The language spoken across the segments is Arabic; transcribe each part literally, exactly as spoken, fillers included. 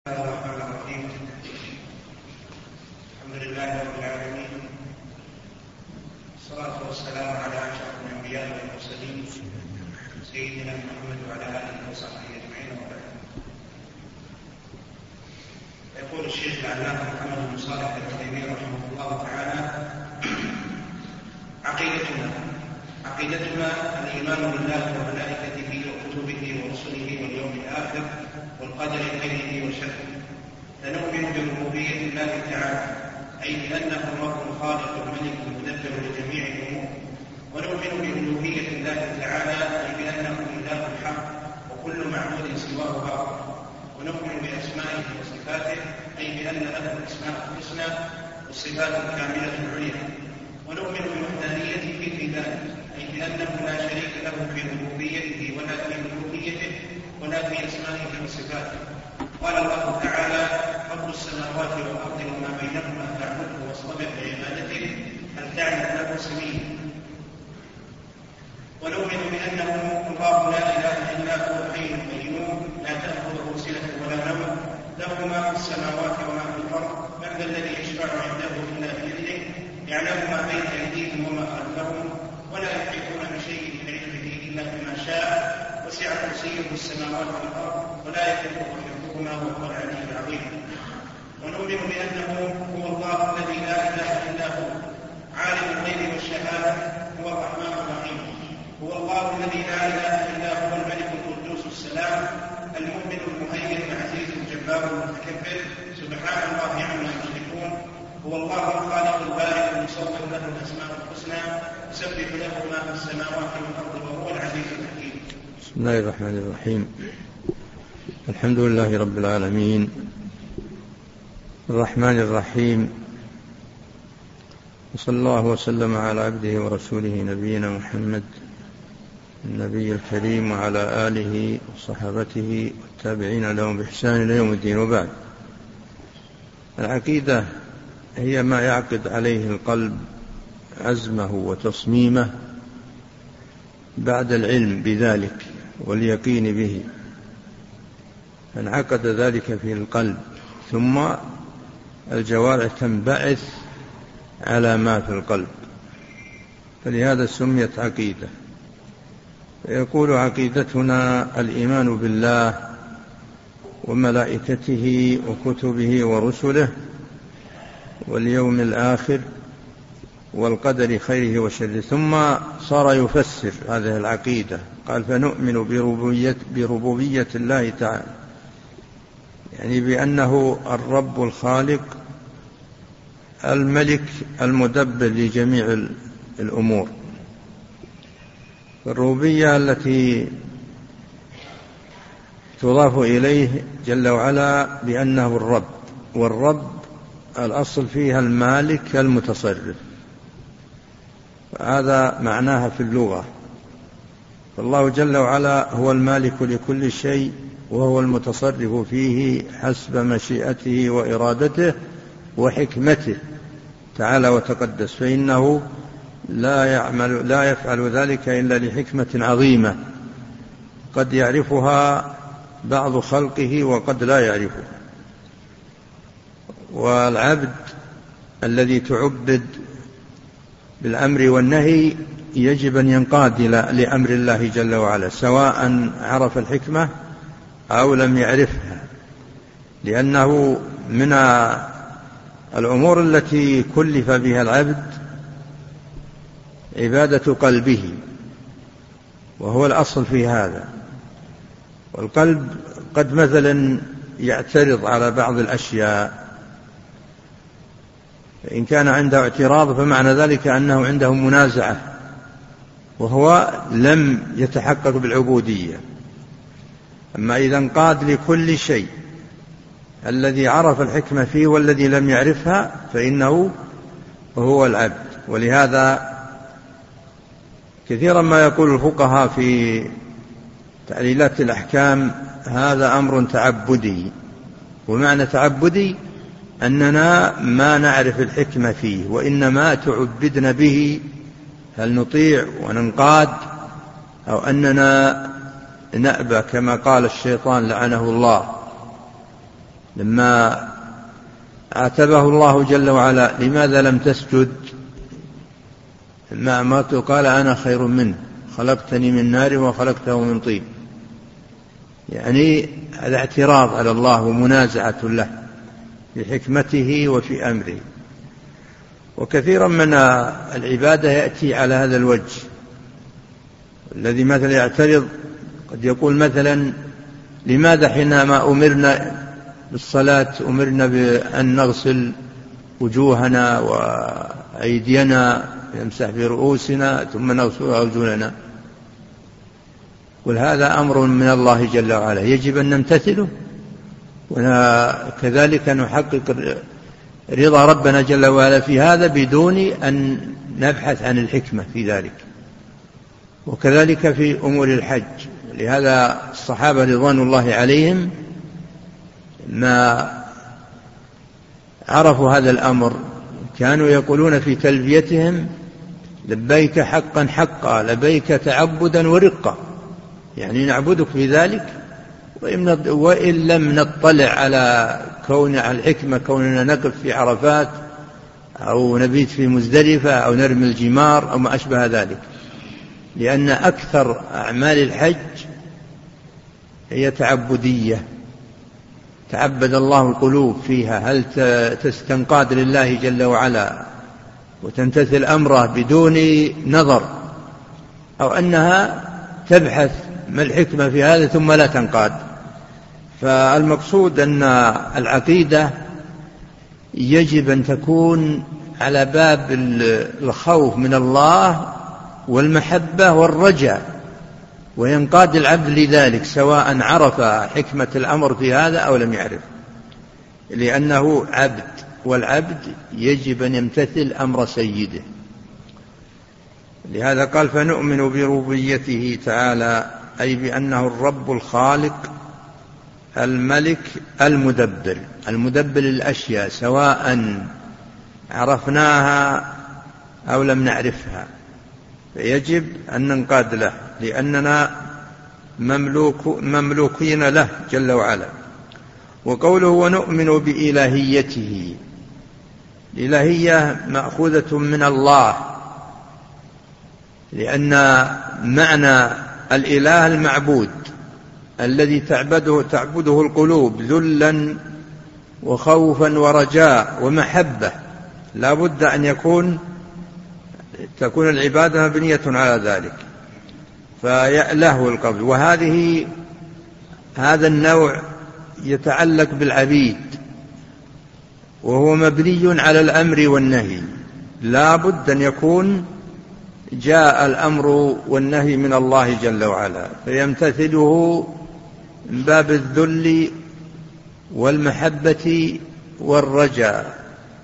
بسم الله الرحمن الرحيم. الحمد لله رب العالمين، والصلاة والسلام على أشرف الأنبياء والمرسلين سيدنا محمد وعلى آله وصحبه أجمعين وبعد. يقول الشيخ العلامة محمد بن صالح العثيمين رحمه الله تعالى: عقيدتنا عقيدتنا الإيمان بالله وملائكته وكتبه ورسله واليوم الآخر والقدر خيره وشره. فنؤمن بربوبية الله تعالى، أي بأنه الرب الخالق الملك المدبر لجميع الأمور. ونؤمن بألوهية الله تعالى، أي بأنه إله الحق وكل معبود سواه باطل. ونؤمن بأسمائه وصفاته، أي بأن له الأسماء الحسنى والصفات الكاملة العليا. ونؤمن بوحدانيته في ذلك، أي بأنه لا شريك له في ربوبيته ولا في ألوهيته ولا في أسمائه وصفاته. قال الله تعالى: رب السماوات والأرض وما بينهما فاعبده واصطبر لعبادته هل تعلم له سميا. ونؤمن بأنه الله لا إله إلا هو الحي القيوم لا تأخذه سنة ولا نوم، له ما في السماوات وما في الأرض. من ذا الذي يشفع عنده إلا بإذنه، يعلم ما بين أيديهم وما خلفهم، ولا يحيطون بشيء من علمه إلا بما شاء. وسع كرسيه السماوات والأرض ولا يحيطه حفظهما وهو العلي العظيم. ونؤمن بأنه هو الله الذي لا إله إلا هو عالم الغيب والشهادة، هو الرحمن الرحيم. هو الله الذي لا إله إلا هو الملك القدوس السلام المؤمن المهيمن العزيز الجبار المتكبر، سبحان الله عما يشركون. هو الله الخالق البارئ المصور له الأسماء الحسنى، يسبح له ما في السماوات والأرض وهو العزيز الحكيم. بسم الله الرحمن الرحيم. الحمد لله رب العالمين، الرحمن الرحيم، وصلى الله وسلم على عبده ورسوله نبينا محمد النبي الكريم وعلى آله وصحابته والتابعين لهم بإحسان إلى يوم الدين. وبعد، العقيدة هي ما يعقد عليه القلب عزمه وتصميمه بعد العلم بذلك واليقين به، انعقد ذلك في القلب، ثم الجوارح تنبعث على ما في القلب، فلهذا سميت عقيدة. يقول: عقيدتنا الإيمان بالله وملائكته وكتبه ورسله واليوم الآخر والقدر خيره وشره. ثم صار يفسر هذه العقيدة، قال: فنؤمن بربوبية, بربوبية الله تعالى، يعني بأنه الرب الخالق الملك المدبر لجميع الأمور. الربوبية التي تضاف إليه جل وعلا بأنه الرب، والرب الأصل فيها المالك المتصرف، هذا معناها في اللغة. فالله جل وعلا هو المالك لكل شيء، وهو المتصرف فيه حسب مشيئته وإرادته وحكمته تعالى وتقدس، فإنه لا يعمل لا يفعل ذلك إلا لحكمة عظيمة قد يعرفها بعض خلقه وقد لا يعرفها. والعبد الذي تعبد بالأمر والنهي يجب أن ينقاد لأمر الله جل وعلا، سواء عرف الحكمة أو لم يعرفها، لأنه من الأمور التي كلف بها العبد عبادة قلبه، وهو الأصل في هذا. والقلب قد مثلا يعترض على بعض الأشياء، إن كان عنده اعتراض فمعنى ذلك أنه عنده منازعة، وهو لم يتحقق بالعبودية. أما إذا انقاد لكل شيء، الذي عرف الحكمة فيه والذي لم يعرفها، فإنه هو العبد. ولهذا كثيرا ما يقول الفقهاء في تعليلات الأحكام: هذا أمر تعبدي. ومعنى تعبدي أننا ما نعرف الحكمة فيه، وإنما تعبدنا به، هل نطيع وننقاد أو أننا نأبى كما قال الشيطان لعنه الله. لما عاتبه الله جل وعلا لماذا لم تسجد ما أمرته قال أنا خير منه خلقتني من نار وخلقته من طين، يعني هذا اعتراض على الله ومنازعة له في حكمته وفي أمره. وكثيرا من العبادة يأتي على هذا الوجه، الذي مثلا يعترض قد يقول مثلا لماذا حينما أمرنا بالصلاة أمرنا بأن نغسل وجوهنا وأيدينا نمسح برؤوسنا ثم نغسل أرجلنا؟ قل هذا أمر من الله جل وعلا يجب أن نمتثله، وكذلك نحقق رضا ربنا جل وعلا في هذا بدون أن نبحث عن الحكمة في ذلك. وكذلك في أمور الحج، لهذا الصحابة رضوان الله عليهم ما عرفوا هذا الأمر كانوا يقولون في تلبيتهم لبيك حقا حقا لبيك تعبدا ورقا، يعني نعبدك في ذلك وإن لم نطلع على كون على الحكمة كوننا نقف في عرفات أو نبيت في مزدلفة أو نرمي الجمار أو ما أشبه ذلك، لأن أكثر أعمال الحج هي تعبدية، تعبد الله القلوب فيها، هل تستنقاد لله جل وعلا وتمتثل أمره بدون نظر، أو أنها تبحث ما الحكمة في هذا ثم لا تنقاد. فالمقصود أن العقيدة يجب أن تكون على باب الخوف من الله والمحبة والرجاء، وينقاد العبد لذلك سواء عرف حكمة الأمر في هذا أو لم يعرف، لأنه عبد، والعبد يجب أن يمتثل أمر سيده. لهذا قال فنؤمن بربوبيته تعالى، أي بأنه الرب الخالق الملك المدبر، المدبر للأشياء سواء عرفناها أو لم نعرفها، فيجب أن ننقاد له لأننا مملوك مملوكين له جل وعلا. وقوله ونؤمن بإلهيته، الإلهية مأخوذة من الله، لأن معنى الإله المعبود الذي تعبده, تعبده القلوب ذلا وخوفا ورجاء ومحبة، لا بد أن يكون تكون العبادة مبنية على ذلك فيأله القبل. وهذه هذا النوع يتعلق بالعبيد وهو مبني على الأمر والنهي، لا بد أن يكون جاء الأمر والنهي من الله جل وعلا فيمتثله من باب الذل والمحبة والرجاء،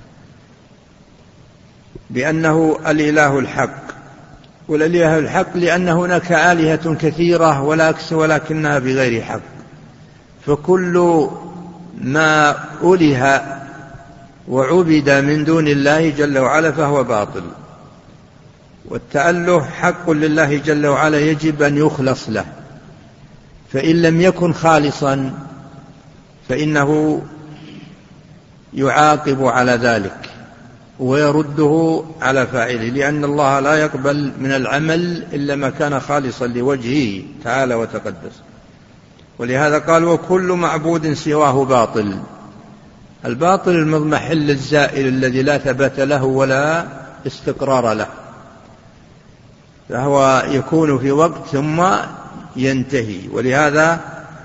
بأنه الإله الحق. والإله الحق لأن هناك آلهة كثيرة ولكنها بغير حق، فكل ما أله وعبد من دون الله جل وعلا فهو باطل، والتأله حق لله جل وعلا يجب أن يخلص له، فإن لم يكن خالصا فإنه يعاقب على ذلك ويرده على فاعله، لأن الله لا يقبل من العمل إلا ما كان خالصا لوجهه تعالى وتقدس. ولهذا قال وكل معبود سواه باطل. الباطل المضمحل الزائل الذي لا ثبات له ولا استقرار له، فهو يكون في وقت ثم ينتهي. ولهذا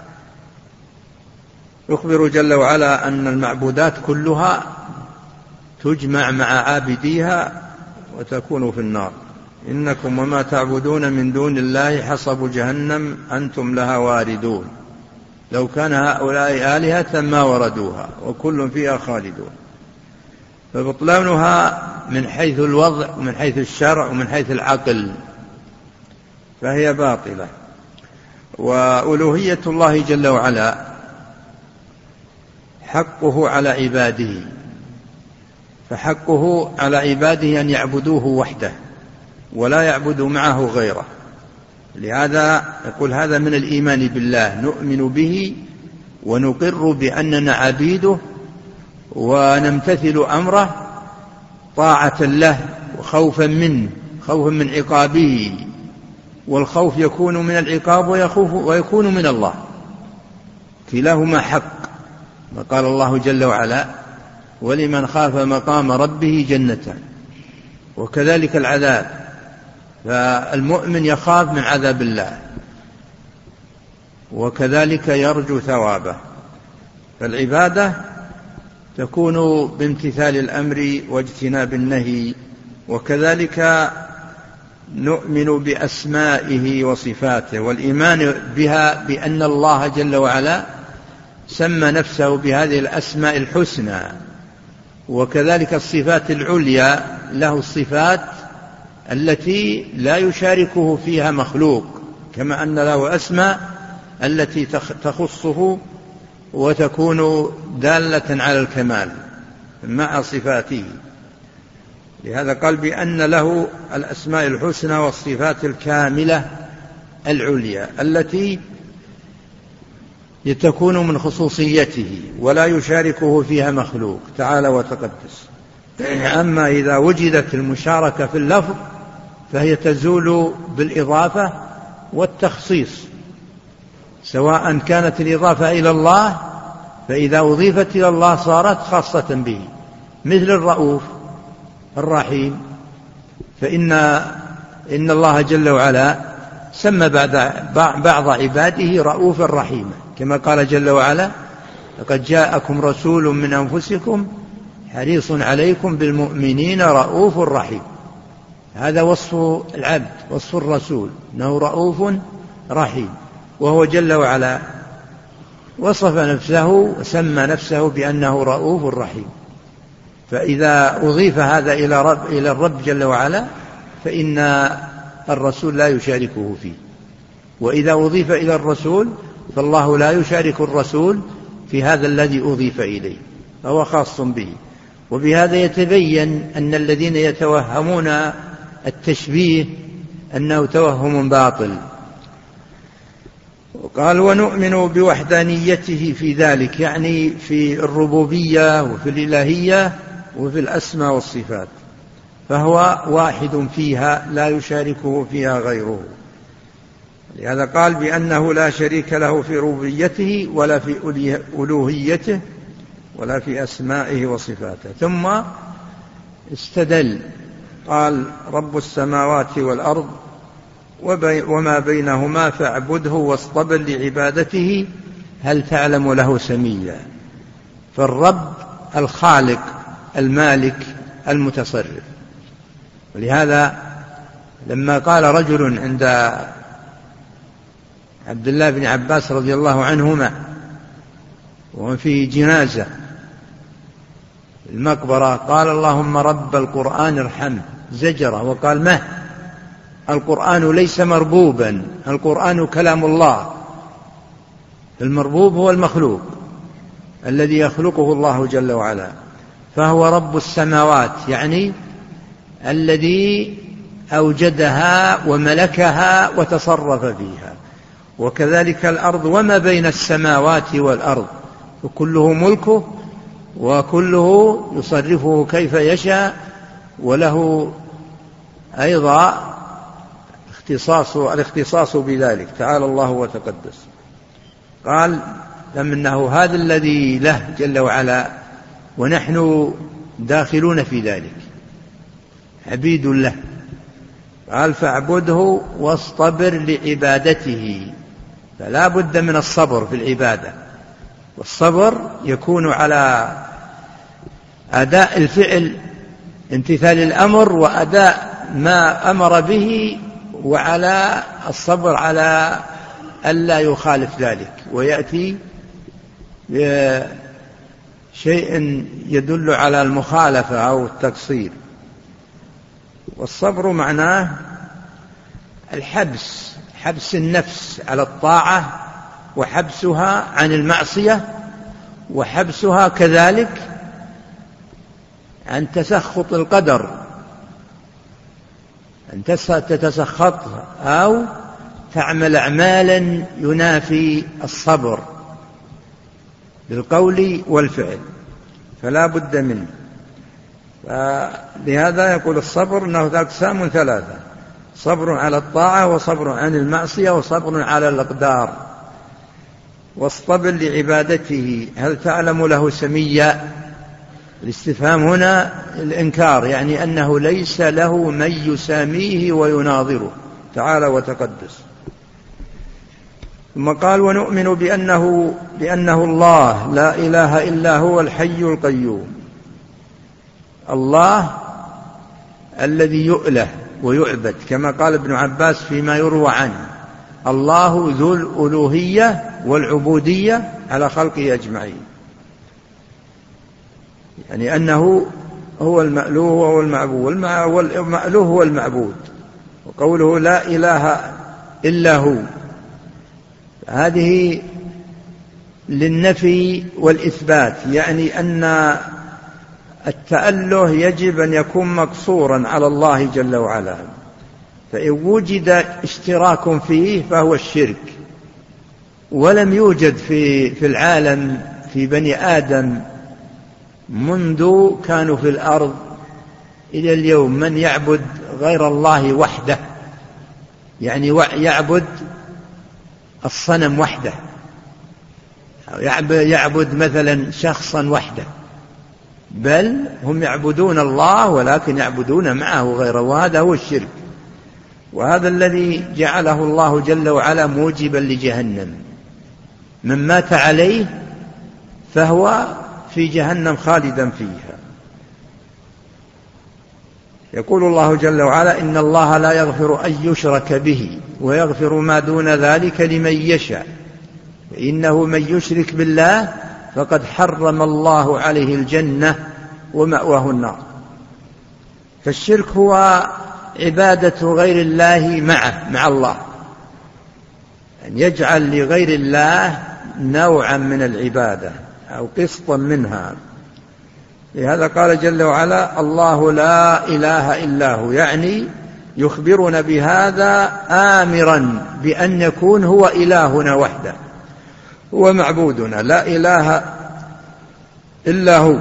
يخبر جل وعلا أن المعبودات كلها تجمع مع عابديها وتكون في النار. إنكم وما تعبدون من دون الله حصب جهنم أنتم لها واردون، لو كان هؤلاء آلهة ما وردوها وكل فيها خالدون. فبطلانها من حيث الوضع ومن حيث الشرع ومن حيث العقل فهي باطلة. وألوهية الله جل وعلا حقه على عباده، فحقه على عباده أن يعبدوه وحده ولا يعبدوا معه غيره. لهذا يقول هذا من الإيمان بالله، نؤمن به ونقر بأننا عبيده ونمتثل أمره طاعة له وخوفا منه، خوفا من عقابه، والخوف يكون من العقاب ويخوف ويكون من الله، كلاهما حق. ما قال الله جل وعلا: ولمن خاف مقام ربه جنتان. وكذلك العذاب، فالمؤمن يخاف من عذاب الله وكذلك يرجو ثوابه. فالعبادة تكون بامتثال الأمر واجتناب النهي. وكذلك نؤمن بأسمائه وصفاته، والإيمان بها بأن الله جل وعلا سمى نفسه بهذه الأسماء الحسنى، وكذلك الصفات العليا، له الصفات التي لا يشاركه فيها مخلوق، كما أن له أسماء التي تخصه وتكون دالة على الكمال مع صفاته. لهذا قال بأن له الأسماء الحسنى والصفات الكاملة العليا التي تكون من خصوصيته ولا يشاركه فيها مخلوق تعالى وتقدس. أما إذا وجدت المشاركة في اللفظ فهي تزول بالإضافة والتخصيص، سواء كانت الإضافة إلى الله، فإذا أضيفت إلى الله صارت خاصة به، مثل الرؤوف الرحيم، فإن إن الله جل وعلا سمى بعض عباده رؤوفا رحيما، كما قال جل وعلا: لقد جاءكم رسول من أنفسكم حريص عليكم بالمؤمنين رؤوف رحيم. هذا وصف العبد، وصف الرسول، أنه رؤوف رحيم، وهو جل وعلا وصف نفسه وسمى نفسه بأنه رؤوف رحيم. فإذا أضيف هذا إلى رب إلى الرب جل وعلا فإن الرسول لا يشاركه فيه، وإذا أضيف إلى الرسول فالله لا يشارك الرسول في هذا الذي أضيف إليه، فهو خاص به. وبهذا يتبين أن الذين يتوهمون التشبيه أنه توهم باطل. وقال: ونؤمن بوحدانيته في ذلك، يعني في الربوبية وفي الإلهية وفي الأسماء والصفات، فهو واحد فيها لا يشاركه فيها غيره. لهذا قال بأنه لا شريك له في ربوبيته ولا في ألوهيته ولا في أسمائه وصفاته. ثم استدل قال: رب السماوات والأرض وما بينهما فاعبده واصطبر لعبادته هل تعلم له سميا. فالرب الخالق المالك المتصرف. ولهذا لما قال رجل عند عبد الله بن عباس رضي الله عنهما وهو في جنازة المقبرة قال: اللهم رب القرآن ارحمه، زجره وقال: ما القرآن ليس مربوبا، القرآن كلام الله. المربوب هو المخلوق الذي يخلقه الله جل وعلا، فهو رب السماوات، يعني الذي أوجدها وملكها وتصرف فيها، وكذلك الأرض وما بين السماوات والأرض، وكله ملكه وكله يصرفه كيف يشاء، وله أيضا اختصاص الاختصاص بذلك تعالى الله وتقدس. قال: لم أنه هذا الذي له جل وعلا ونحن داخلون في ذلك عبيد له. قال: فاعبده واصطبر لعبادته. فلا بد من الصبر في العبادة، والصبر يكون على أداء الفعل، امتثال الأمر وأداء ما أمر به، وعلى الصبر على ألا يخالف ذلك ويأتي شيء يدل على المخالفة أو التقصير. والصبر معناه الحبس، حبس النفس على الطاعة وحبسها عن المعصية، وحبسها كذلك عن تسخط القدر، أن تتسخطها أو تعمل أعمالا ينافي الصبر. بالقول والفعل، فلا بد منه. لهذا يقول الصبر أنه أقسام ثلاثة: صبر على الطاعة، وصبر عن المعصية، وصبر على الأقدار. واصطبر لعبادته هل تعلم له سميا؟ الاستفهام هنا الإنكار، يعني أنه ليس له من يساميه ويناظره تعالى وتقدس. ثم قال: ونؤمن بأنه, بأنه الله لا إله إلا هو الحي القيوم. الله الذي يؤله ويعبد، كما قال ابن عباس فيما يروى عنه: الله ذو الألوهية والعبودية على خلقه أجمعين، يعني أنه هو المألوه وهو المعبود، والمألوه هو المعبود. وقوله لا إله إلا هو هذه للنفي والإثبات، يعني أن التأله يجب أن يكون مقصورا على الله جل وعلا، فإن وجد اشتراك فيه فهو الشرك. ولم يوجد في, في العالم في بني آدم منذ كانوا في الأرض إلى اليوم من يعبد غير الله وحده، يعني يعبد الصنم وحده، يعبد مثلا شخصا وحده، بل هم يعبدون الله ولكن يعبدون معه غيره، وهذا هو الشرك. وهذا الذي جعله الله جل وعلا موجبا لجهنم، من مات عليه فهو في جهنم خالدا فيها. يقول الله جل وعلا: إن الله لا يغفر أن يشرك به ويغفر ما دون ذلك لمن يشاء، فإنه من يشرك بالله فقد حرم الله عليه الجنة ومأواه النار. فالشرك هو عبادة غير الله معه مع الله، أن يجعل لغير الله نوعا من العبادة أو قسطا منها. لهذا قال جل وعلا: الله لا إله إلا هو، يعني يخبرنا بهذا آمرا بأن يكون هو إلهنا وحده، هو معبودنا، لا إله إلا هو.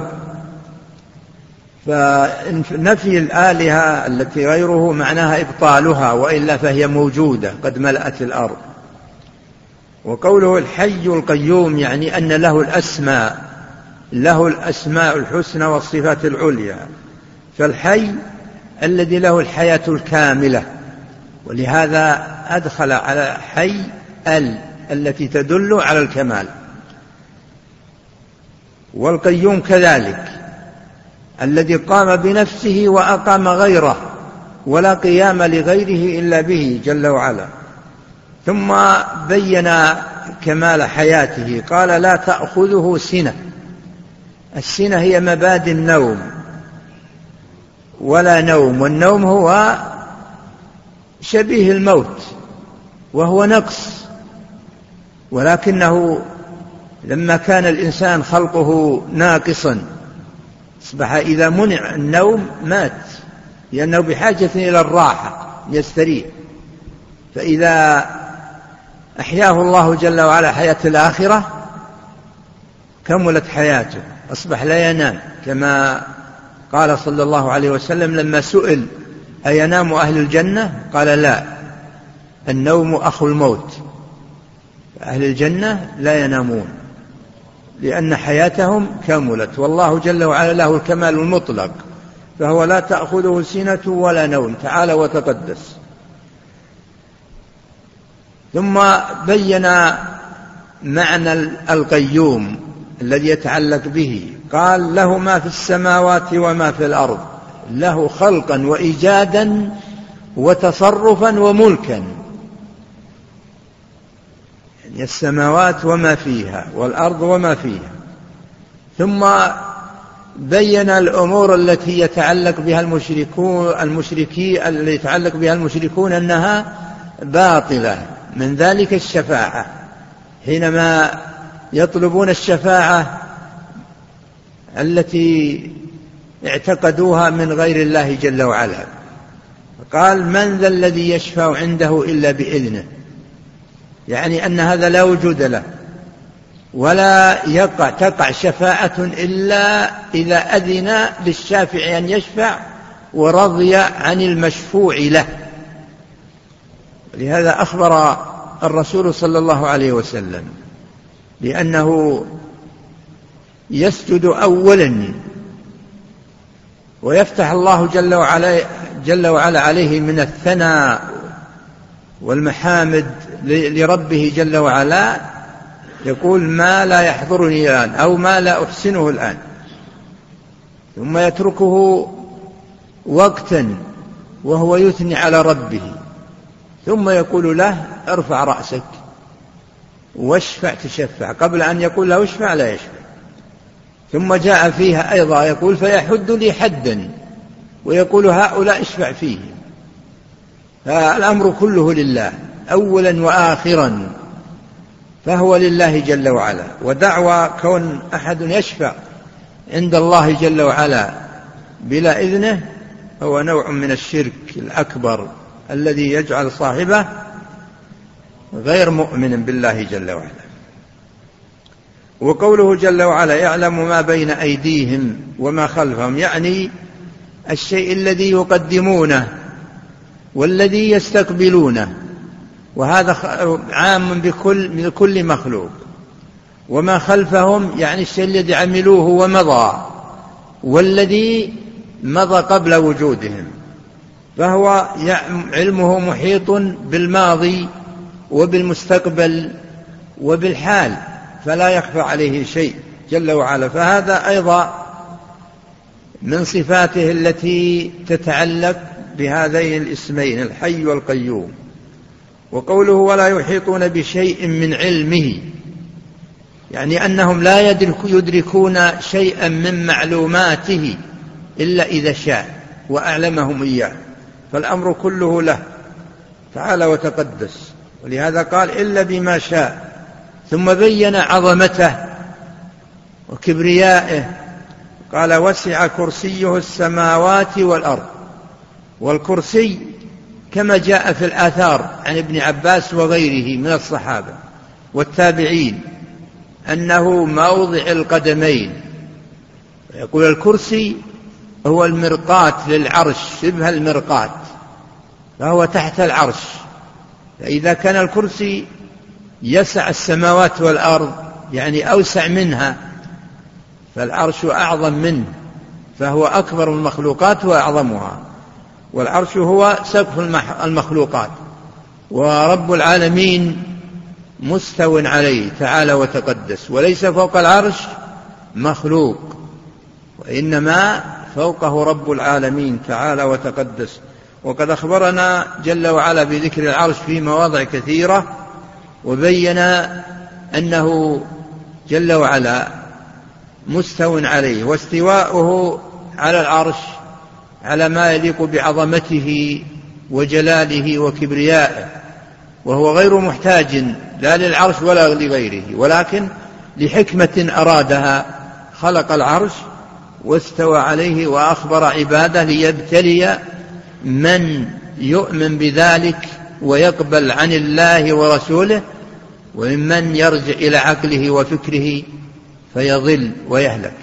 فنفي الآلهة التي غيره معناها إبطالها، وإلا فهي موجودة قد ملأت الأرض. وقوله الحي القيوم يعني أن له الأسماء، له الأسماء الحسنى والصفات العليا. فالحي الذي له الحياة الكاملة، ولهذا أدخل على حي ال التي تدل على الكمال. والقيوم كذلك الذي قام بنفسه وأقام غيره، ولا قيام لغيره إلا به جل وعلا. ثم بين كمال حياته، قال: لا تأخذه سنة. السنة هي مبادئ النوم، ولا نوم، والنوم هو شبيه الموت وهو نقص، ولكنه لما كان الإنسان خلقه ناقصا أصبح إذا منع النوم مات، لأنه بحاجة إلى الراحة يستريح. فإذا أحياه الله جل وعلا حياة الآخرة كملت حياته، أصبح لا ينام، كما قال صلى الله عليه وسلم لما سئل: أينام أهل الجنة؟ قال: لا، النوم أخو الموت. أهل الجنة لا ينامون لأن حياتهم كملت، والله جل وعلا له الكمال المطلق، فهو لا تأخذه سنة ولا نوم تعالى وتقدس. ثم بين معنى القيوم الذي يتعلق به، قال: له ما في السماوات وما في الأرض، له خلقا وإيجادا وتصرفا وملكا، يعني السماوات وما فيها والأرض وما فيها. ثم بين الأمور التي يتعلق بها المشركون المشركي التي يتعلق بها المشركون أنها باطلة، من ذلك الشفاعة، حينما يطلبون الشفاعة التي اعتقدوها من غير الله جل وعلا. قال: من ذا الذي يشفع عنده إلا بإذنه، يعني أن هذا لا وجود له. ولا يقع تقع شفاعة إلا إذا أذن للشافع أن يشفع ورضي عن المشفوع له. لهذا أخبر الرسول صلى الله عليه وسلم لأنه يسجد أولا ويفتح الله جل وعلا, جل وعلا عليه من الثناء والمحامد لربه جل وعلا، يقول ما لا يحضرني الآن أو ما لا أحسنه الآن، ثم يتركه وقتا وهو يثني على ربه، ثم يقول له ارفع رأسك واشفع تشفع، قبل أن يقول له اشفع لا يشفع. ثم جاء فيها أيضا يقول فيحد لي حدا ويقول هؤلاء اشفع فيه. فالأمر كله لله أولا وآخرا، فهو لله جل وعلا. ودعوى كون أحد يشفع عند الله جل وعلا بلا إذنه هو نوع من الشرك الأكبر الذي يجعل صاحبه غير مؤمن بالله جل وعلا. وقوله جل وعلا يعلم ما بين أيديهم وما خلفهم، يعني الشيء الذي يقدمونه والذي يستقبلونه، وهذا عام بكل من كل مخلوق. وما خلفهم يعني الشيء الذي عملوه ومضى والذي مضى قبل وجودهم، فهو علمه محيط بالماضي وبالمستقبل وبالحال، فلا يخفى عليه شيء جل وعلا. فهذا أيضا من صفاته التي تتعلق بهذين الاسمين الحي والقيوم. وقوله ولا يحيطون بشيء من علمه، يعني أنهم لا يدركون شيئا من معلوماته إلا إذا شاء وأعلمهم إياه، فالأمر كله له تعالى وتقدس. ولهذا قال إلا بما شاء، ثم بين عظمته وكبريائه، قال وسع كرسيه السماوات والأرض. والكرسي كما جاء في الآثار عن ابن عباس وغيره من الصحابة والتابعين أنه موضع القدمين. يقول الكرسي هو المرقاة للعرش، شبه المرقاة، فهو تحت العرش. فإذا كان الكرسي يسع السماوات والأرض يعني أوسع منها، فالعرش أعظم منه، فهو أكبر المخلوقات وأعظمها. والعرش هو سقف المخلوقات، ورب العالمين مستو عليه تعالى وتقدس، وليس فوق العرش مخلوق، وإنما فوقه رب العالمين تعالى وتقدس. وقد أخبرنا جل وعلا بذكر العرش في مواضع كثيرة، وبين أنه جل وعلا مستو عليه، واستواؤه على العرش على ما يليق بعظمته وجلاله وكبريائه، وهو غير محتاج لا للعرش ولا لغيره، ولكن لحكمة أرادها خلق العرش واستوى عليه، وأخبر عباده ليبتلي من يؤمن بذلك ويقبل عن الله ورسوله، وممن يرجع إلى عقله وفكره فيضل ويهلك.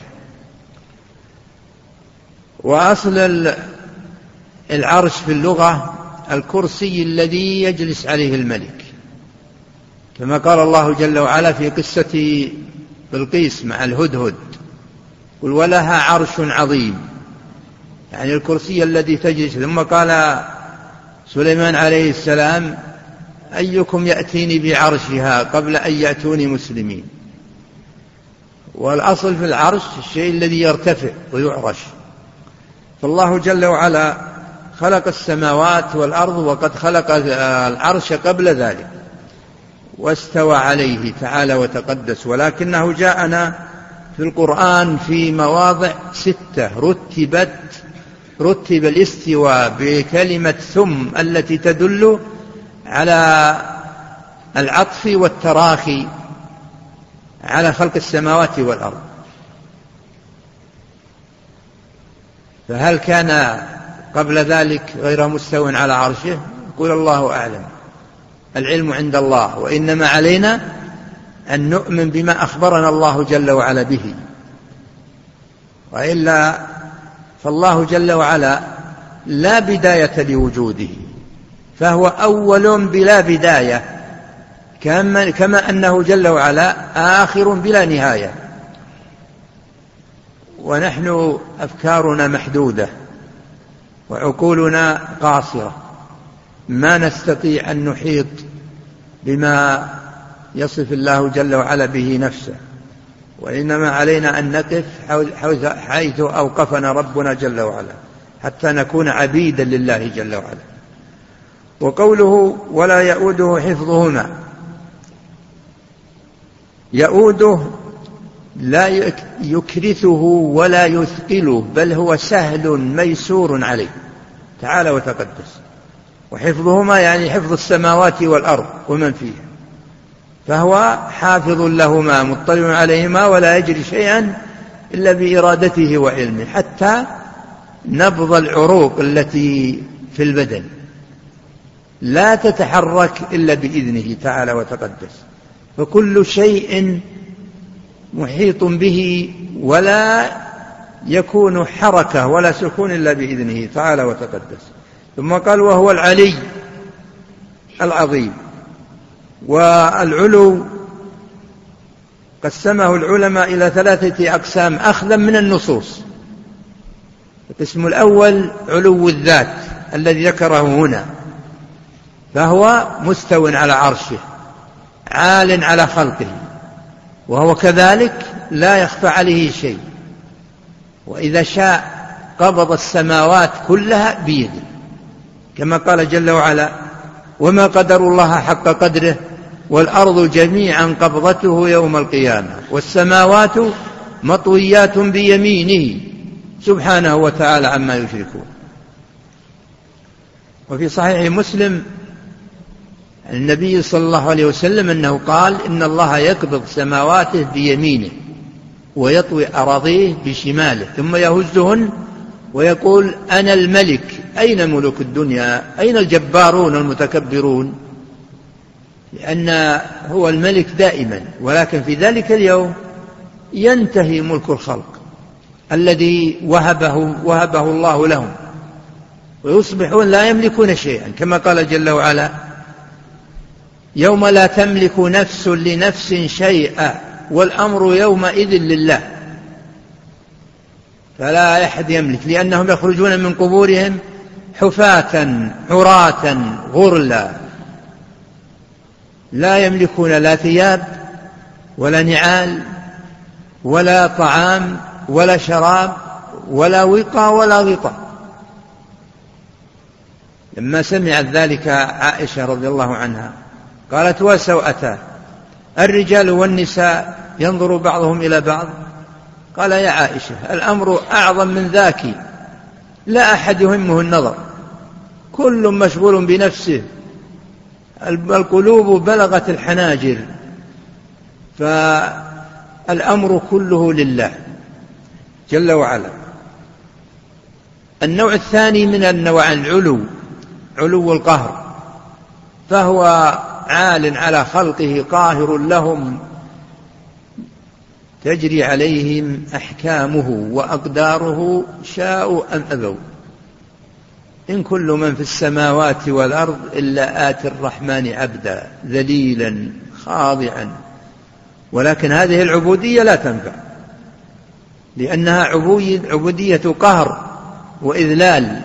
وأصل العرش في اللغة الكرسي الذي يجلس عليه الملك، كما قال الله جل وعلا في قصة بلقيس مع الهدهد قل ولها عرش عظيم، يعني الكرسي الذي تجلس. ثم قال سليمان عليه السلام أيكم يأتيني بعرشها قبل أن يأتوني مسلمين. والأصل في العرش الشيء الذي يرتفع ويعرش. فالله جل وعلا خلق السماوات والأرض وقد خلق العرش قبل ذلك واستوى عليه تعالى وتقدس. ولكنه جاءنا في القرآن في مواضع ستة رتبت رتب الاستواء بكلمة ثم التي تدل على العطف والتراخي على خلق السماوات والأرض. فهل كان قبل ذلك غير مستو على عرشه؟ يقول الله أعلم، العلم عند الله، وإنما علينا أن نؤمن بما أخبرنا الله جل وعلا به، وإلا فالله جل وعلا لا بداية لوجوده، فهو أول بلا بداية، كما أنه جل وعلا آخر بلا نهاية. ونحن أفكارنا محدودة وعقولنا قاصرة، ما نستطيع أن نحيط بما يصف الله جل وعلا به نفسه، وإنما علينا أن نقف حيث أوقفنا ربنا جل وعلا حتى نكون عبيدا لله جل وعلا. وقوله ولا يؤوده حفظهما، يؤوده لا يكرثه ولا يثقله، بل هو سهل ميسور عليه تعالى وتقدس. وحفظهما يعني حفظ السماوات والأرض ومن فيها، فهو حافظ لهما مطلع عليهما ولا يجري شيئا إلا بإرادته وعلمه، حتى نبض العروق التي في البدن لا تتحرك إلا بإذنه تعالى وتقدس. فكل شيء محيط به ولا يكون حركة ولا سكون إلا بإذنه تعالى وتقدس. ثم قال وهو العلي العظيم. والعلو قسمه العلماء إلى ثلاثة أقسام أخذا من النصوص. القسم الأول علو الذات الذي ذكره هنا، فهو مستو على عرشه عال على خلقه، وهو كذلك لا يخفى عليه شيء، وإذا شاء قبض السماوات كلها بيده، كما قال جل وعلا وما قدر الله حق قدره والأرض جميعا قبضته يوم القيامة والسماوات مطويات بيمينه سبحانه وتعالى عما يشركون. وفي صحيح مسلم النبي صلى الله عليه وسلم أنه قال إن الله يقبض سماواته بيمينه ويطوي أراضيه بشماله ثم يهزهن ويقول أنا الملك، أين ملوك الدنيا؟ أين الجبارون المتكبرون؟ لأن هو الملك دائما، ولكن في ذلك اليوم ينتهي ملك الخلق الذي وهبه, وهبه الله لهم، ويصبحون لا يملكون شيئا، كما قال جل وعلا يوم لا تملك نفس لنفس شيئا والأمر يومئذ لله. فلا أحد يملك، لأنهم يخرجون من قبورهم حفاة عراة غرلا، لا يملكون لا ثياب ولا نعال ولا طعام ولا شراب ولا وقى ولا غطاء. لما سمعت ذلك عائشة رضي الله عنها قالت وسوءتاه الرجال والنساء ينظر بعضهم إلى بعض. قال يا عائشة الأمر أعظم من ذاك، لا أحد يهمه النظر، كل مشغول بنفسه، القلوب بلغت الحناجر، فالأمر كله لله جل وعلا. النوع الثاني من النوع العلو علو القهر، فهو عال على خلقه قاهر لهم تجري عليهم أحكامه وأقداره شاءوا أم أبوا. إن كل من في السماوات والأرض إلا آتي الرحمن عبدا ذليلا خاضعا. ولكن هذه العبودية لا تنفع، لأنها عبودية قهر وإذلال،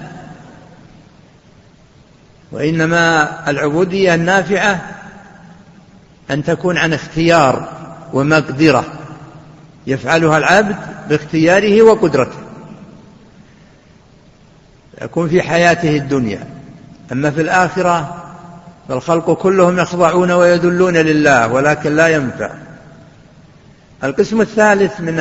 وإنما العبودية النافعة أن تكون عن اختيار ومقدرة يفعلها العبد باختياره وقدرته، يكون في حياته الدنيا. أما في الآخرة فالخلق كلهم يخضعون ويذلون لله، ولكن لا ينفع. القسم الثالث من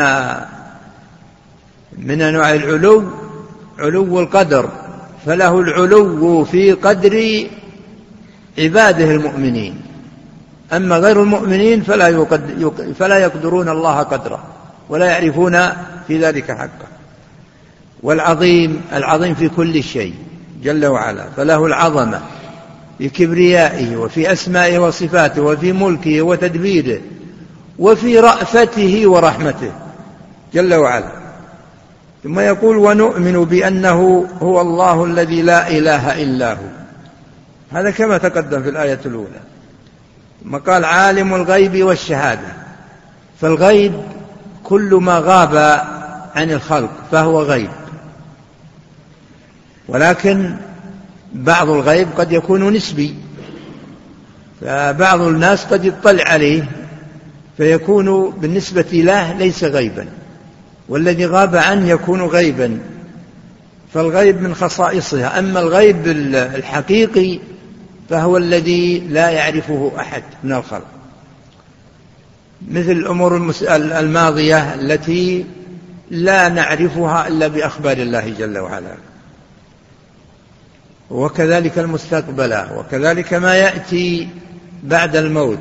من أنواع العلو علو القدر، فله العلو في قدر عباده المؤمنين، أما غير المؤمنين فلا, يقد فلا يقدرون الله قدره ولا يعرفون في ذلك حقه. والعظيم العظيم في كل شيء جل وعلا، فله العظمة في كبريائه وفي أسمائه وصفاته وفي ملكه وتدبيره وفي رأفته ورحمته جل وعلا. ثم يقول ونؤمن بأنه هو الله الذي لا إله إلا هو، هذا كما تقدم في الآية الأولى. ثم قال عالم الغيب والشهادة، فالغيب كل ما غاب عن الخلق فهو غيب، ولكن بعض الغيب قد يكون نسبي، فبعض الناس قد يطلع عليه فيكون بالنسبة له ليس غيبا، والذي غاب عنه يكون غيبا، فالغيب من خصائصها. أما الغيب الحقيقي فهو الذي لا يعرفه أحد من الخلق، مثل الأمور الماضية التي لا نعرفها إلا بأخبار الله جل وعلا، وكذلك المستقبل، وكذلك ما يأتي بعد الموت،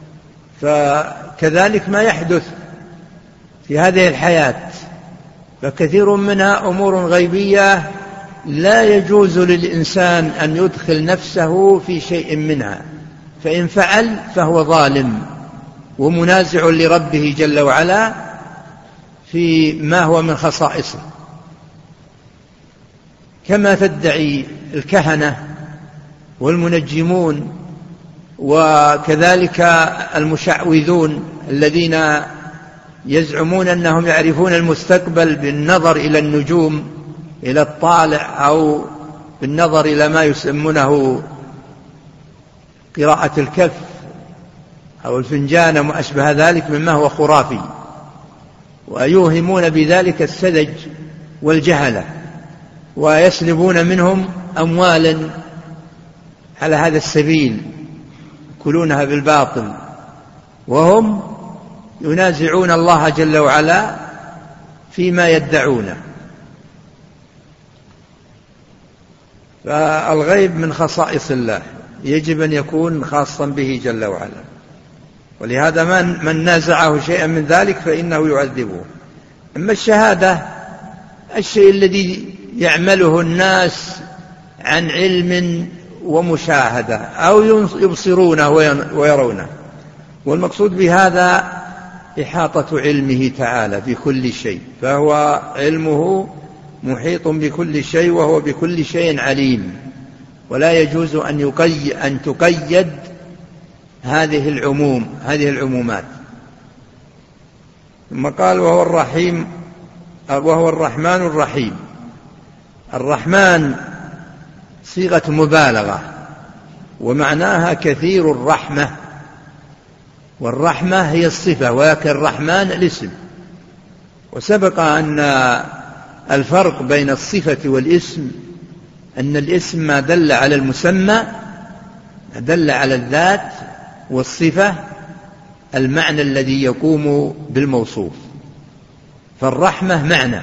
فكذلك ما يحدث في هذه الحياة، فكثير منها أمور غيبية لا يجوز للإنسان أن يدخل نفسه في شيء منها، فإن فعل فهو ظالم ومنازع لربه جل وعلا في ما هو من خصائصه، كما تدعي الكهنة والمنجمون وكذلك المشعوذون الذين يزعمون أنهم يعرفون المستقبل بالنظر إلى النجوم، إلى الطالع، أو بالنظر إلى ما يسمونه قراءة الكف أو الفنجان وما أشبه ذلك مما هو خرافي، ويوهمون بذلك السذج والجهلة، ويسلبون منهم أموالا على هذا السبيل يأكلونها بالباطل، وهم ينازعون الله جل وعلا فيما يدعونه. فالغيب من خصائص الله يجب أن يكون خاصا به جل وعلا، ولهذا من, من نازعه شيئا من ذلك فإنه يعذبه. أما الشهادة الشيء الذي يعمله الناس عن علم ومشاهدة أو يبصرونه ويرونه، والمقصود بهذا إحاطة علمه تعالى بكل شيء، فهو علمه محيط بكل شيء وهو بكل شيء عليم، ولا يجوز أن يقيد أن تقيد هذه العموم هذه العمومات. ثم قال وهو الرحيم وهو الرحمن الرحيم. الرحمن صيغة مبالغة ومعناها كثير الرحمة، والرحمة هي الصفة، ولكن الرحمن الاسم. وسبق أن الفرق بين الصفة والاسم أن الاسم ما دل على المسمى دل على الذات، والصفة المعنى الذي يقوم بالموصوف. فالرحمة معنى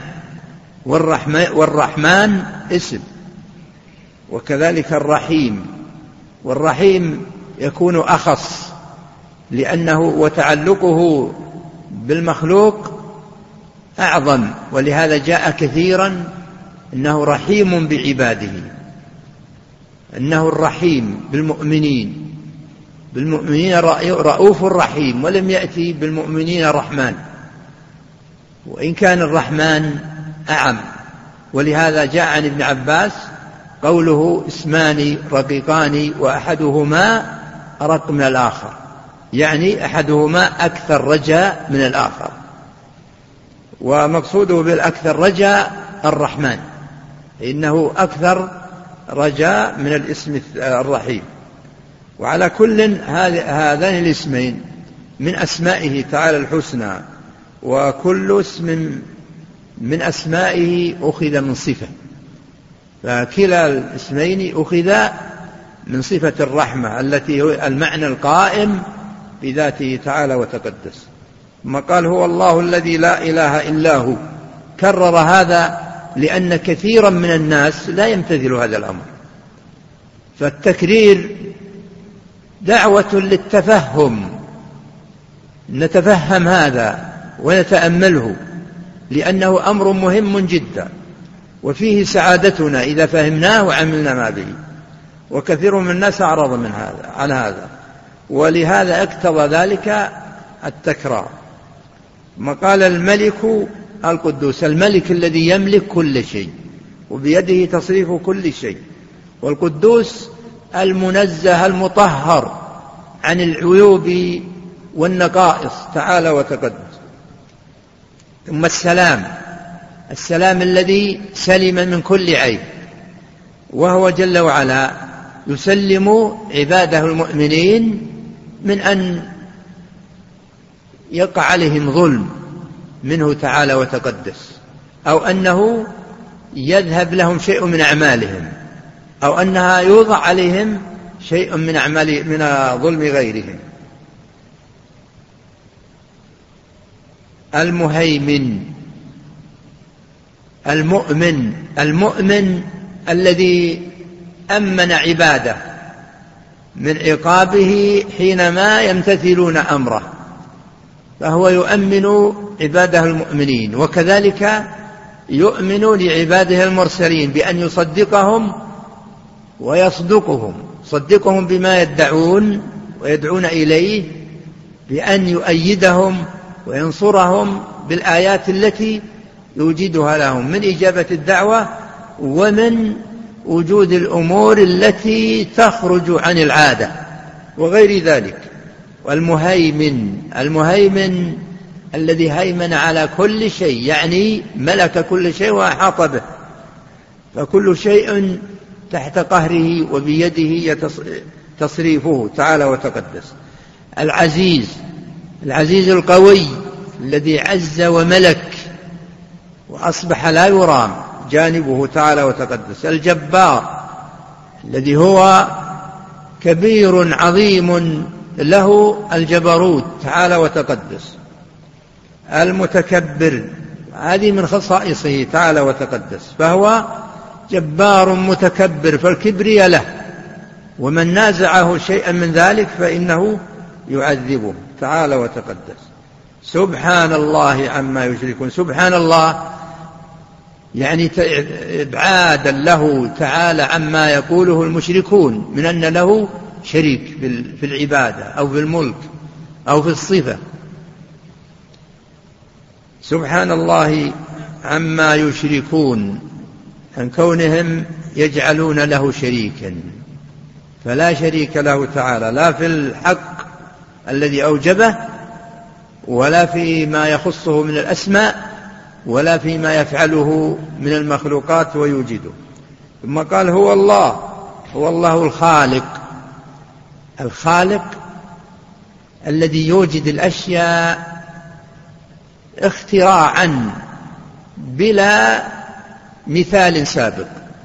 والرحمن اسم، وكذلك الرحيم. والرحيم يكون أخص لأنه وتعلقه بالمخلوق أعظم، ولهذا جاء كثيرا إنه رحيم بعباده، إنه الرحيم بالمؤمنين بالمؤمنين رؤوف رحيم، ولم يأتي بالمؤمنين رحمن، وإن كان الرحمن أعم. ولهذا جاء عن ابن عباس قوله اسمان رقيقان وأحدهما أرق من الآخر، يعني أحدهما أكثر رجاء من الآخر، ومقصوده بالأكثر رجاء الرحمن، إنه أكثر رجاء من الاسم الرحيم. وعلى كل هذان الاسمين من أسمائه تعالى الحسنى، وكل اسم من أسمائه أخذ من صفة، فكلا الاسمين أخذ من صفة الرحمة التي هو المعنى القائم بذاته تعالى وتقدس. ثم قال هو الله الذي لا إله إلا هو. كرر هذا لأن كثيرا من الناس لا يمتثل هذا الأمر، فالتكرير دعوة للتفهم، نتفهم هذا ونتأمله لأنه أمر مهم جدا، وفيه سعادتنا إذا فهمناه وعملنا ما به. وكثير من الناس أعرض من هذا عن هذا، ولهذا اقتضى ذلك التكرار. ما قال الملك القدوس، الملك الذي يملك كل شيء وبيده تصريف كل شيء، والقدوس المنزه المطهر عن العيوب والنقائص تعالى وتقدس. ثم السلام، السلام الذي سلم من كل عيب، وهو جل وعلا يسلم عباده المؤمنين من أن يقع عليهم ظلم منه تعالى وتقدس، أو أنه يذهب لهم شيء من أعمالهم، أو أنها يوضع عليهم شيء من أعمال من ظلم غيرهم. المهيمن، المؤمن، المؤمن الذي أمن عباده من عقابه حينما يمتثلون أمره، فهو يؤمن عباده المؤمنين، وكذلك يؤمن لعباده المرسلين بأن يصدقهم ويصدقهم، صدقهم بما يدعون ويدعون إليه، بأن يؤيدهم وينصرهم بالآيات التي يوجدها لهم من إجابة الدعوة ومن وجود الأمور التي تخرج عن العادة وغير ذلك. والمهيمن، المهيمن الذي هيمن على كل شيء، يعني ملك كل شيء وأحاط به، فكل شيء تحت قهره وبيده تصريفه تعالى وتقدس. العزيز، العزيز القوي الذي عز وملك وأصبح لا يرام جانبه تعالى وتقدس. الجبار الذي هو كبير عظيم له الجبروت تعالى وتقدس. المتكبر، هذه من خصائصه تعالى وتقدس، فهو جبار متكبر، فالكبرياء له، ومن نازعه شيئا من ذلك فإنه يعذبه تعالى وتقدس. سبحان الله عما يشركون، سبحان الله يعني إبعادا له تعالى عما يقوله المشركون من أن له شريك في العبادة أو في الملك أو في الصفة. سبحان الله عما يشركون، عن كونهم يجعلون له شريكا، فلا شريك له تعالى، لا في الحق الذي أوجبه، ولا فيما يخصه من الأسماء، ولا فيما يفعله من المخلوقات ويوجده. ثم قال هو الله، هو الله الخالق، الخالق الذي يوجد الأشياء اختراعا بلا مثال سابق،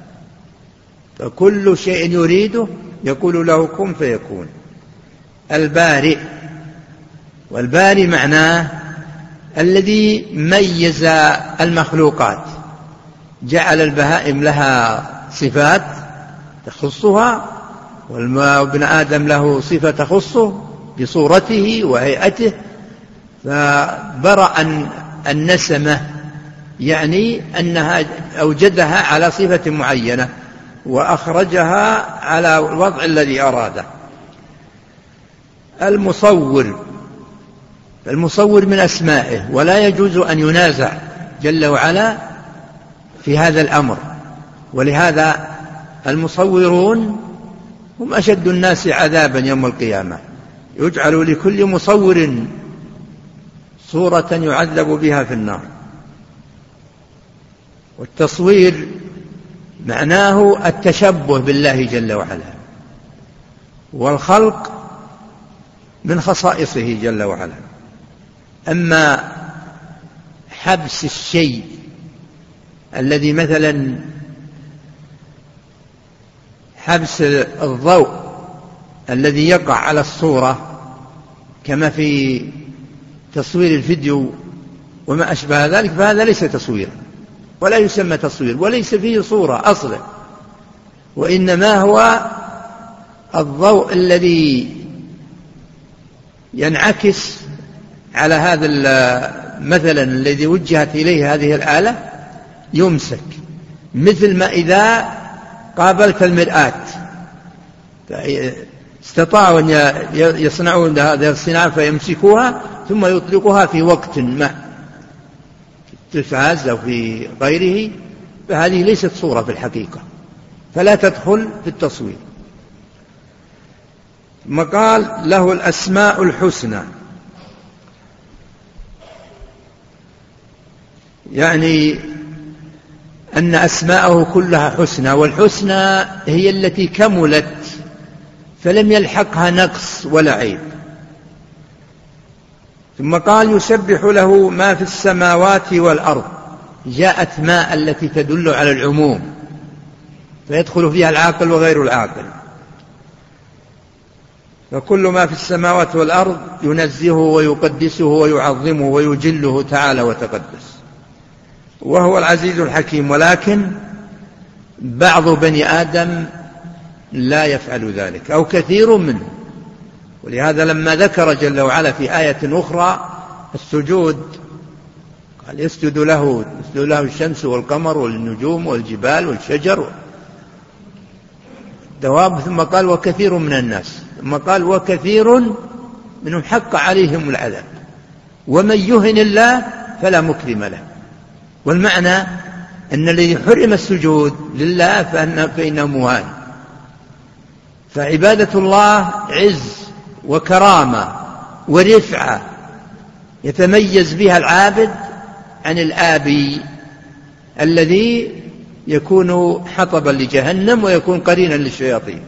فكل شيء يريده يقول له كن فيكون. البارئ، والبارئ معناه الذي ميز المخلوقات، جعل البهائم لها صفات تخصها، وابن آدم له صفة تخصه بصورته وهيئته، فبرأ النسمة يعني أنها أوجدها على صفة معينة وأخرجها على الوضع الذي أراده. المصور، المصور من أسمائه، ولا يجوز أن ينازع جل وعلا في هذا الأمر، ولهذا المصورون هم أشد الناس عذابا يوم القيامة، يجعل لكل مصور صورة يعذب بها في النار. والتصوير معناه التشبه بالله جل وعلا، والخلق من خصائصه جل وعلا. أما حبس الشيء الذي مثلا حبس الضوء الذي يقع على الصورة كما في تصوير الفيديو وما أشبه ذلك، فهذا ليس تصوير ولا يسمى تصوير وليس فيه صورة أصلا، وإنما هو الضوء الذي ينعكس على هذا مثلا الذي وجهت إليه هذه الآلة، يمسك مثل ما إذا قابلت المرآة استطاعوا أن يصنعون هذه الصناعة فيمسكوها، ثم يطلقها في وقت ما في التلفاز أو في غيره، فهذه ليست صورة في الحقيقة، فلا تدخل في التصوير. ثم قال له الأسماء الحسنى، يعني أن أسماءه كلها حسنى، والحسنى هي التي كملت فلم يلحقها نقص ولا عيب. ثم قال يسبح له ما في السماوات والأرض، جاءت ماء التي تدل على العموم فيدخل فيها العاقل وغير العاقل، فكل ما في السماوات والأرض ينزهه ويقدسه ويعظمه ويجله تعالى وتقدس، وهو العزيز الحكيم. ولكن بعض بني آدم لا يفعل ذلك أو كثير منه، ولهذا لما ذكر جل وعلا في آية أخرى السجود قال يسجد له يسجد له الشمس والقمر والنجوم والجبال والشجر دواب، ثم قال وكثير من الناس، ثم قال وكثير منهم حق عليهم العذاب ومن يهن الله فلا مكرم له. والمعنى أن الذي حرم السجود لله فإنه مهان. فعبادة الله عز وكرامة ورفعة يتميز بها العابد عن الآبي الذي يكون حطبا لجهنم ويكون قرينا للشياطين.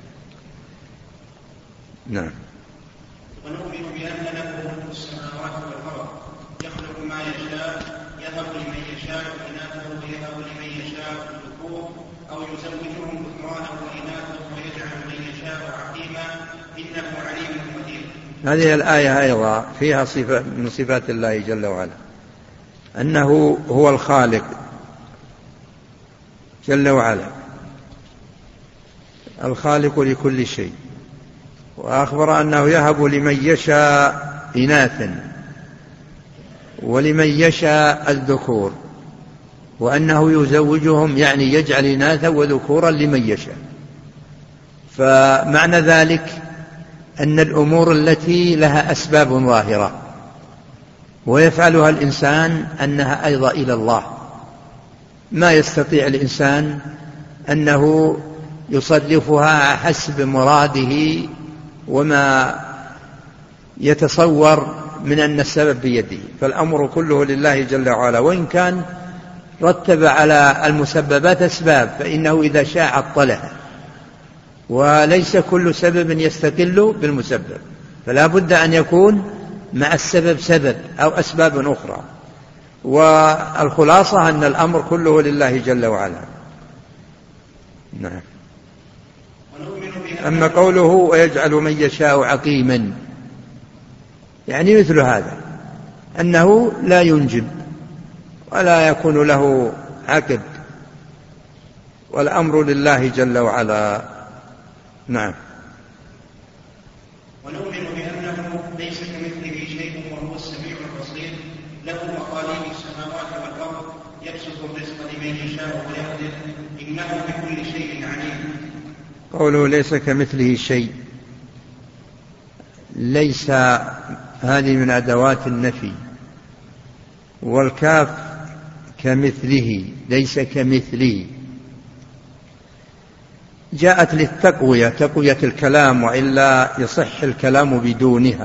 نعم. ونؤمن بأن له ملك السماوات والأرض يخلق ما يشاء يهب لمن يشاء إناثا ويهب لمن يشاء الذكور أو يزوجهم ذكرانا وإناثا ويجعل من يشاء عقيما إنه عليم قدير. هذه الآية أيضا فيها صفة من صفات الله جل وعلا، أنه هو الخالق جل وعلا، الخالق لكل شيء، وأخبر أنه يهب لمن يشاء إناثا ولمن يشاء الذكور، وأنه يزوجهم يعني يجعل إناثا وذكورا لمن يشاء. فمعنى ذلك أن الأمور التي لها أسباب ظاهرة ويفعلها الإنسان أنها أيضا إلى الله، ما يستطيع الإنسان أنه يصرفها حسب مراده وما يتصور من أن السبب بيده، فالأمر كله لله جل وعلا، وإن كان رتب على المسببات أسباب فإنه إذا شاء عطلها، وليس كل سبب يستقل بالمسبب، فلا بد أن يكون مع السبب سبب أو أسباب أخرى. والخلاصة أن الأمر كله لله جل وعلا. نعم. أما قوله ويجعل من يشاء عقيما، يعني مثل هذا أنه لا ينجب ولا يكون له عقب، والأمر لله جل وعلا. نعم. ونؤمن بأنه ليس كمثله شيء وهو السميع البصير، له مقاليد السماوات والأرض يبسط الرزق لمن يشاء ويقدر إنه بكل شيء عليم. قوله ليس كمثله شيء، ليس هذه من أدوات النفي، والكاف كمثله ليس كمثله جاءت للتقوية، تقوية الكلام، وإلا يصح الكلام بدونها.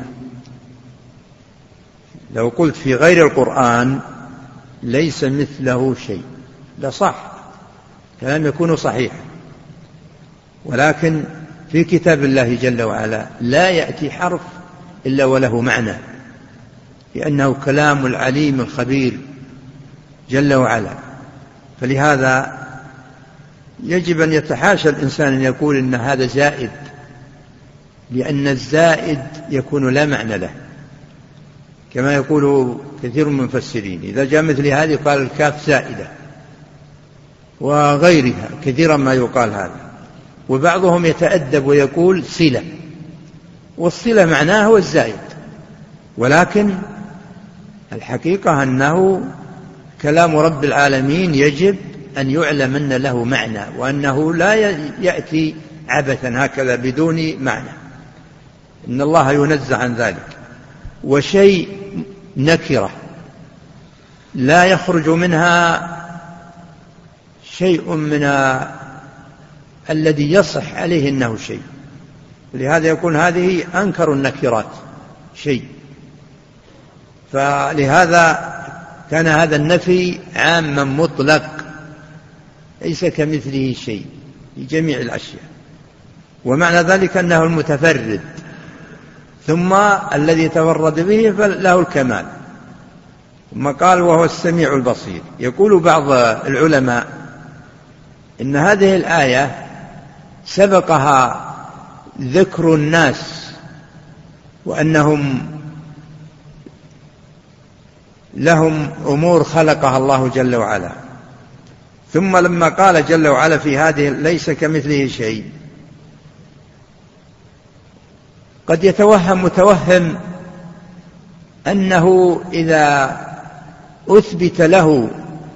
لو قلت في غير القرآن ليس مثله شيء لصح، كلام يكون صحيحا، ولكن في كتاب الله جل وعلا لا يأتي حرف إلا وله معنى، لأنه كلام العليم الخبير جل وعلا. فلهذا يجب أن يتحاشى الإنسان أن يقول إن هذا زائد، لأن الزائد يكون لا معنى له، كما يقول كثير من المفسرين إذا جاء مثل هذه قال الكاف زائدة، وغيرها كثيرا ما يقال هذا. وبعضهم يتأدب ويقول صلة، والصلة معناه هو الزائد، ولكن الحقيقة أنه كلام رب العالمين يجب أن يعلم أن له معنى، وأنه لا يأتي عبثا هكذا بدون معنى، إن الله ينزه عن ذلك. وشيء نكرة لا يخرج منها شيء من الذي يصح عليه أنه شيء، لهذا يكون هذه أنكر النكرات شيء. فلهذا كان هذا النفي عاما مطلق، ليس كمثله شيء في جميع الأشياء، ومعنى ذلك أنه المتفرد، ثم الذي تفرد به فله الكمال. ثم قال وهو السميع البصير. يقول بعض العلماء إن هذه الآية سبقها ذكر الناس وأنهم لهم أمور خلقها الله جل وعلا، ثم لما قال جل وعلا في هذه ليس كمثله شيء، قد يتوهم متوهم أنه إذا أثبت له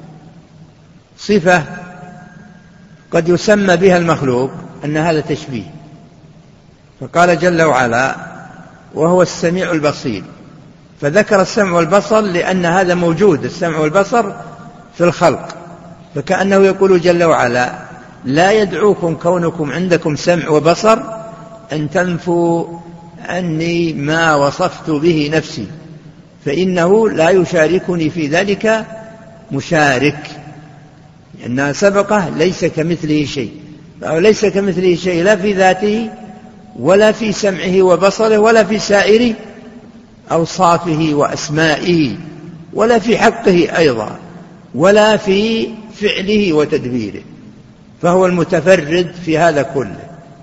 صفة قد يسمى بها المخلوق أن هذا تشبيه، فقال جل وعلا وهو السميع البصير، فذكر السمع والبصر لأن هذا موجود، السمع والبصر في الخلق، فكأنه يقول جل وعلا لا يدعوكم كونكم عندكم سمع وبصر أن تنفوا عني ما وصفت به نفسي، فإنه لا يشاركني في ذلك مشارك، لأنها سبقه ليس كمثله شيء، ليس كمثله شيء لا في ذاته ولا في سمعه وبصره ولا في سائر أوصافه وأسمائه ولا في حقه أيضا ولا في فعله وتدبيره، فهو المتفرد في هذا كله.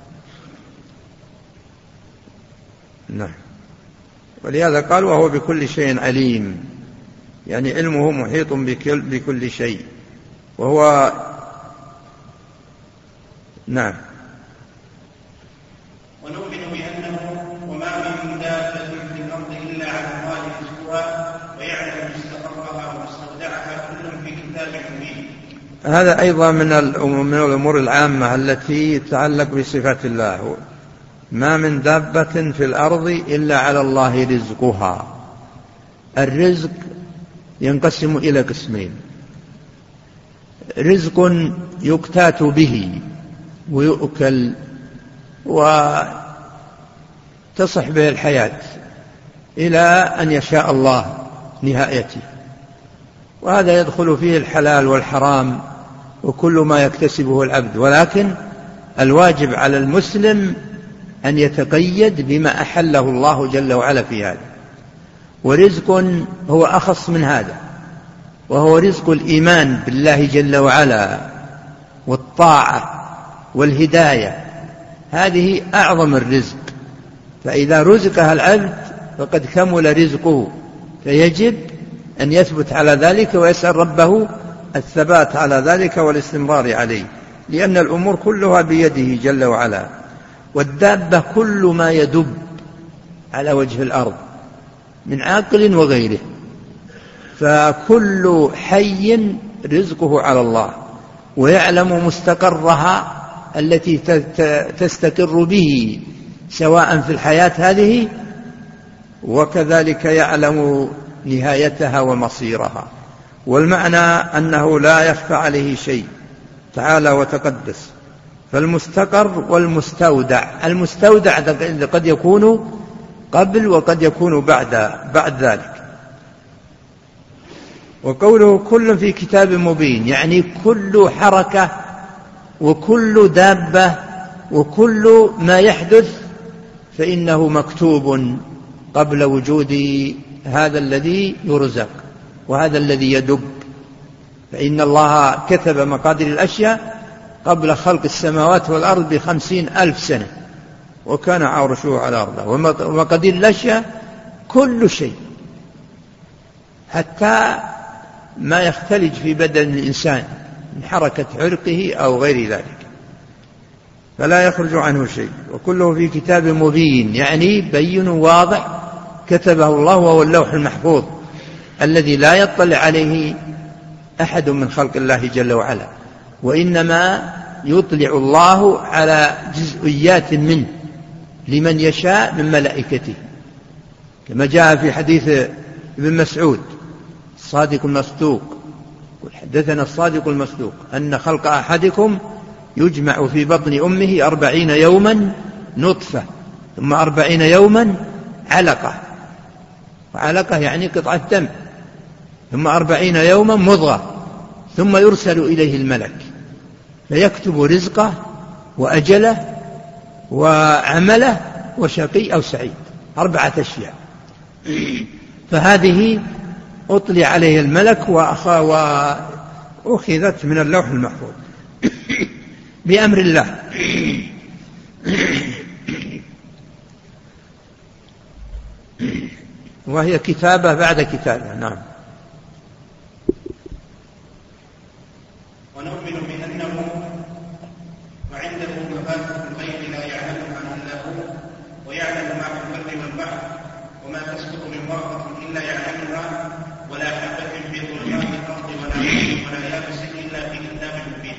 نعم. ولهذا قال وهو بكل شيء عليم، يعني علمه محيط بكل, بكل شيء، وهو نعم. ونؤمن بأنه وما من دابة في الأرض إلا على الله رزقها ويعلم مستقرها ومستودعها كل في كتاب مبين. هذا أيضا من الأمور العامة التي تتعلق بصفات الله. ما من دابة في الأرض إلا على الله رزقها. الرزق ينقسم إلى قسمين: رزق يقتات به ويؤكل وتصح به الحياة إلى أن يشاء الله نهايته، وهذا يدخل فيه الحلال والحرام وكل ما يكتسبه العبد، ولكن الواجب على المسلم أن يتقيد بما أحله الله جل وعلا في هذا. ورزق هو أخص من هذا، وهو رزق الإيمان بالله جل وعلا والطاعة والهداية، هذه أعظم الرزق، فإذا رزقها العبد فقد كمل رزقه، فيجب أن يثبت على ذلك ويسأل ربه الثبات على ذلك والاستمرار عليه، لأن الأمور كلها بيده جل وعلا. والدابة كل ما يدب على وجه الأرض من عاقل وغيره، فكل حي رزقه على الله، ويعلم مستقرها التي تستقر به سواء في الحياة هذه وكذلك يعلم نهايتها ومصيرها. والمعنى أنه لا يخفى عليه شيء تعالى وتقدس. فالمستقر والمستودع، المستودع قد يكون قبل وقد يكون بعد بعد ذلك. وقوله كل في كتاب مبين، يعني كل حركة وكل دابة وكل ما يحدث فإنه مكتوب قبل وجود هذا الذي يرزق وهذا الذي يدب، فإن الله كتب مقادير الأشياء قبل خلق السماوات والأرض بخمسين ألف سنة، وكان عرشه على أرضه. ومقادير الأشياء كل شيء، حتى ما يختلج في بدن الإنسان من حركة عرقه أو غير ذلك، فلا يخرج عنه شيء. وكله في كتاب مبين، يعني بين واضح كتبه الله، وهو اللوح المحفوظ الذي لا يطلع عليه أحد من خلق الله جل وعلا، وإنما يطلع الله على جزئيات منه لمن يشاء من ملائكته، كما جاء في حديث ابن مسعود الصادق المصدوق، حدثنا الصادق المصدوق أن خلق أحدكم يجمع في بطن أمه أربعين يوما نطفة، ثم أربعين يوما علقة، وعلقة يعني قطعة دم، ثم أربعين يوما مضغة، ثم يرسل إليه الملك فيكتب رزقه وأجله وعمله وشقي أو سعيد، أربعة أشياء. فهذه أطلع عليه الملك وأخذت من اللوح المحفوظ بأمر الله. وهي كتابة بعد كتابة. نعم. ونؤمن بأنه وعنده مفاتح الغيب لا يعلمها إلا هو، ويعلم ما في البر والبحر، وما تسقط من ورقة إلا يعلمها، ولا حبة في ظلمات الأرض ولا ولا يابس إلا في كتاب مبين.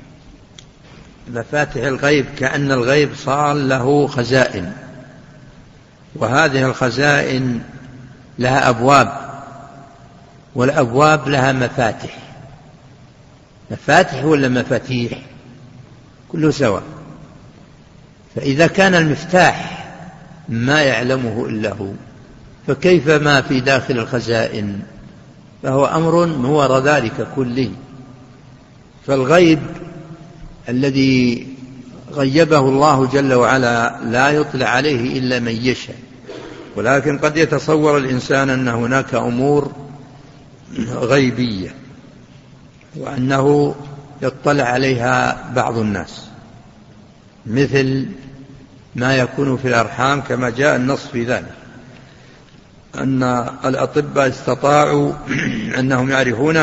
مفاتح الغيب كأن الغيب صار له خزائن، وهذه الخزائن لها أبواب، والأبواب لها مفاتح. مفاتح ولا مفاتيح؟ كله سواء. فإذا كان المفتاح ما يعلمه إلا هو، فكيف ما في داخل الخزائن؟ فهو أمر من وراء ذلك كله. فالغيب الذي غيبه الله جل وعلا لا يطلع عليه إلا من يشاء، ولكن قد يتصور الإنسان أن هناك أمور غيبية وأنه يطلع عليها بعض الناس، مثل ما يكون في الأرحام كما جاء النص في ذلك، أن الأطباء استطاعوا أنهم يعرفون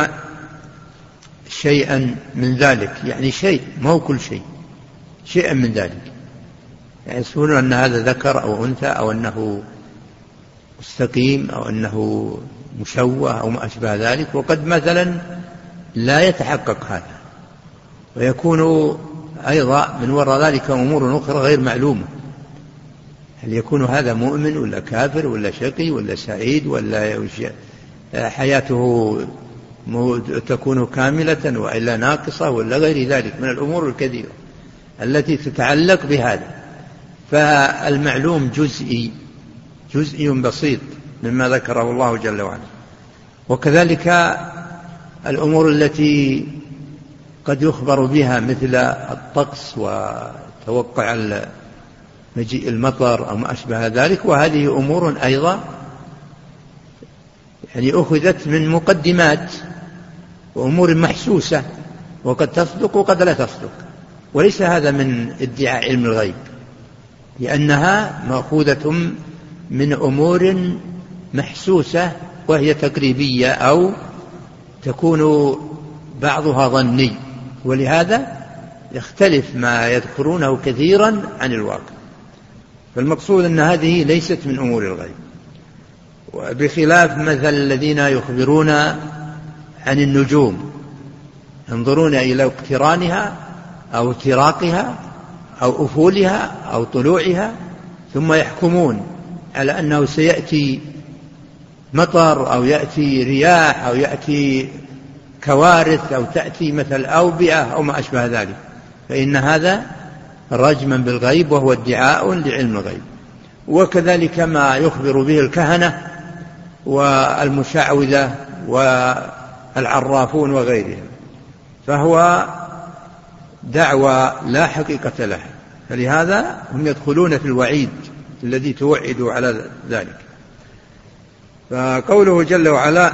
شيئا من ذلك، يعني شيء، ما هو كل شيء، شيئا من ذلك، يحسبون أن هذا ذكر أو أنثى، أو أنه مستقيم، أو أنه مشوه، أو ما أشبه ذلك، وقد مثلا لا يتحقق هذا، ويكون أيضا من وراء ذلك أمور أخرى غير معلومة. هل يكون هذا مؤمن ولا كافر ولا شقي ولا سعيد، ولا حياته تكون كاملة وإلا ناقصة، ولا غير ذلك من الأمور الكثيرة التي تتعلق بهذا. فالمعلوم جزئي جزئي بسيط مما ذكره الله جل وعلا. وكذلك الأمور التي قد يخبر بها مثل الطقس وتوقع مجيء المطر أو ما أشبه ذلك، وهذه أمور أيضا يعني أخذت من مقدمات وأمور محسوسة، وقد تصدق وقد لا تصدق، وليس هذا من ادعاء علم الغيب، لأنها مأخوذة من أمور محسوسة وهي تقريبية أو تكون بعضها ظني، ولهذا يختلف ما يذكرونه كثيرا عن الواقع. فالمقصود أن هذه ليست من أمور الغيب، وبخلاف مثل الذين يخبرون عن النجوم، ينظرون إلى اقترانها أو افتراقها أو أفولها أو طلوعها، ثم يحكمون على أنه سيأتي مطر أو يأتي رياح أو يأتي كوارث أو تأتي مثل أوبئة أو ما أشبه ذلك، فإن هذا رجما بالغيب وهو ادعاء لعلم الغيب. وكذلك ما يخبر به الكهنة والمشعوذة والعرافون وغيرهم، فهو دعوى لا حقيقة لها، فلهذا هم يدخلون في الوعيد الذي توعدوا على ذلك. فقوله جل وعلا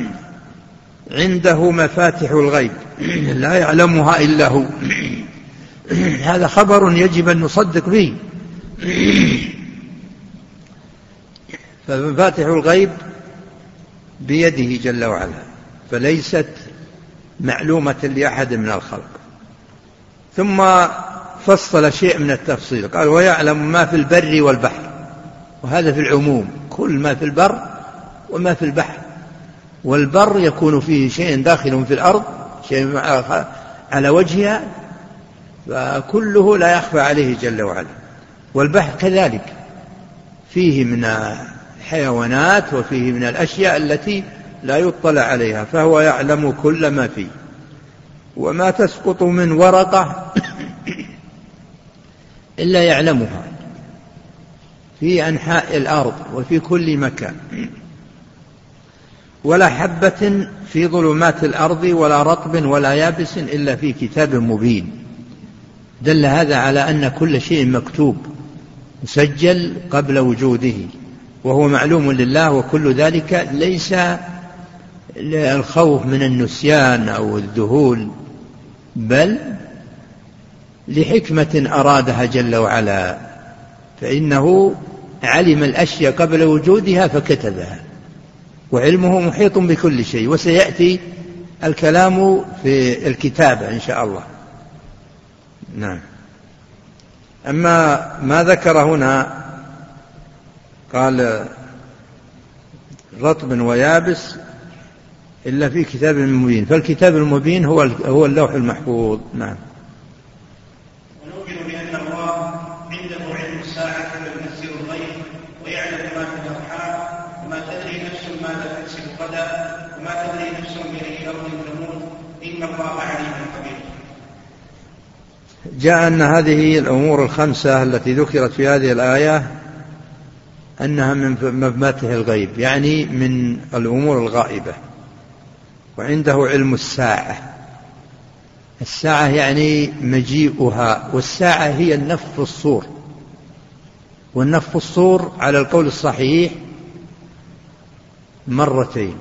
عنده مفاتح الغيب لا يعلمها إلا هو، هذا خبر يجب أن نصدق به. فمفاتح الغيب بيده جل وعلا، فليست معلومة لأحد من الخلق. ثم فصل شيء من التفصيل، قال ويعلم ما في البر والبحر، وهذا في العموم، كل ما في البر وما في البحر. والبر يكون فيه شيء داخل في الأرض، شيء على وجهها، فكله لا يخفى عليه جل وعلا. والبحر كذلك فيه من الحيوانات وفيه من الأشياء التي لا يطلع عليها، فهو يعلم كل ما فيه. وما تسقط من ورقة إلا يعلمها في أنحاء الأرض وفي كل مكان، ولا حبة في ظلمات الأرض ولا رطب ولا يابس إلا في كتاب مبين. دل هذا على أن كل شيء مكتوب مسجل قبل وجوده، وهو معلوم لله، وكل ذلك ليس الخوف من النسيان أو الذهول، بل لحكمة أرادها جل وعلا، فإنه علم الأشياء قبل وجودها فكتبها، وعلمه محيط بكل شيء. وسيأتي الكلام في الكتابة إن شاء الله. نعم. أما ما ذكر هنا قال رطب ويابس إلا في كتاب مبين، فالكتاب المبين هو هو اللوح المحفوظ. نعم. ونؤمن بأن الله عنده علم الساعة وينزل الغيب ويعلم ما في الأرحام وما تدري نفس ماذا تكسب غدا وما تدري نفس بأي أرض تموت إن الله عليم خبير. جاء أن هذه الأمور الخمسة التي ذكرت في هذه الآية أنها من مفاتيح الغيب، يعني من الأمور الغائبة. وعنده علم الساعة، الساعة يعني مجيئها، والساعة هي النفخ في الصور، والنفخ في الصور على القول الصحيح مرتين،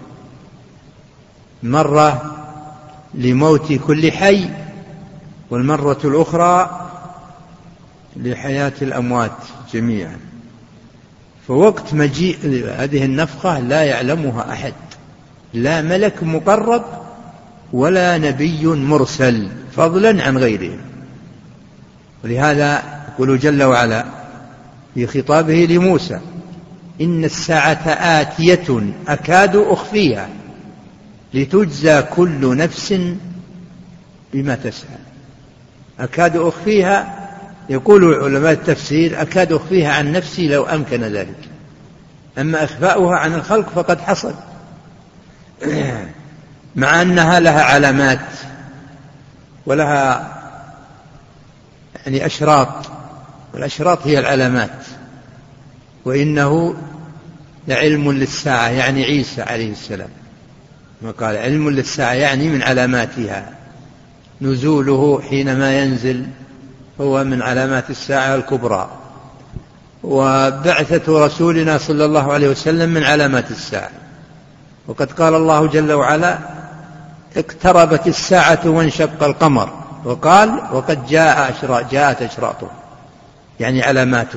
مرة لموت كل حي، والمرة الأخرى لحياة الأموات جميعا. فوقت مجيء هذه النفخة لا يعلمها أحد، لا ملك مقرب ولا نبي مرسل، فضلا عن غيرهم. ولهذا يقول جل وعلا في خطابه لموسى: إن الساعة آتية أكاد أخفيها لتجزى كل نفس بما تسعى. أكاد أخفيها، يقول علماء التفسير: أكاد أخفيها عن نفسي لو أمكن ذلك، أما إخفاؤها عن الخلق فقد حصل. مع أنها لها علامات ولها يعني أشراط، والأشراط هي العلامات. وإنه لعلم للساعة، يعني عيسى عليه السلام، ما قال علم للساعة يعني من علاماتها. نزوله حينما ينزل هو من علامات الساعة الكبرى، وبعثة رسولنا صلى الله عليه وسلم من علامات الساعة. وقد قال الله جل وعلا: اقتربت الساعة وانشق القمر، وقال: وقد جاء أشراط جاءت أشراطه، يعني علاماته.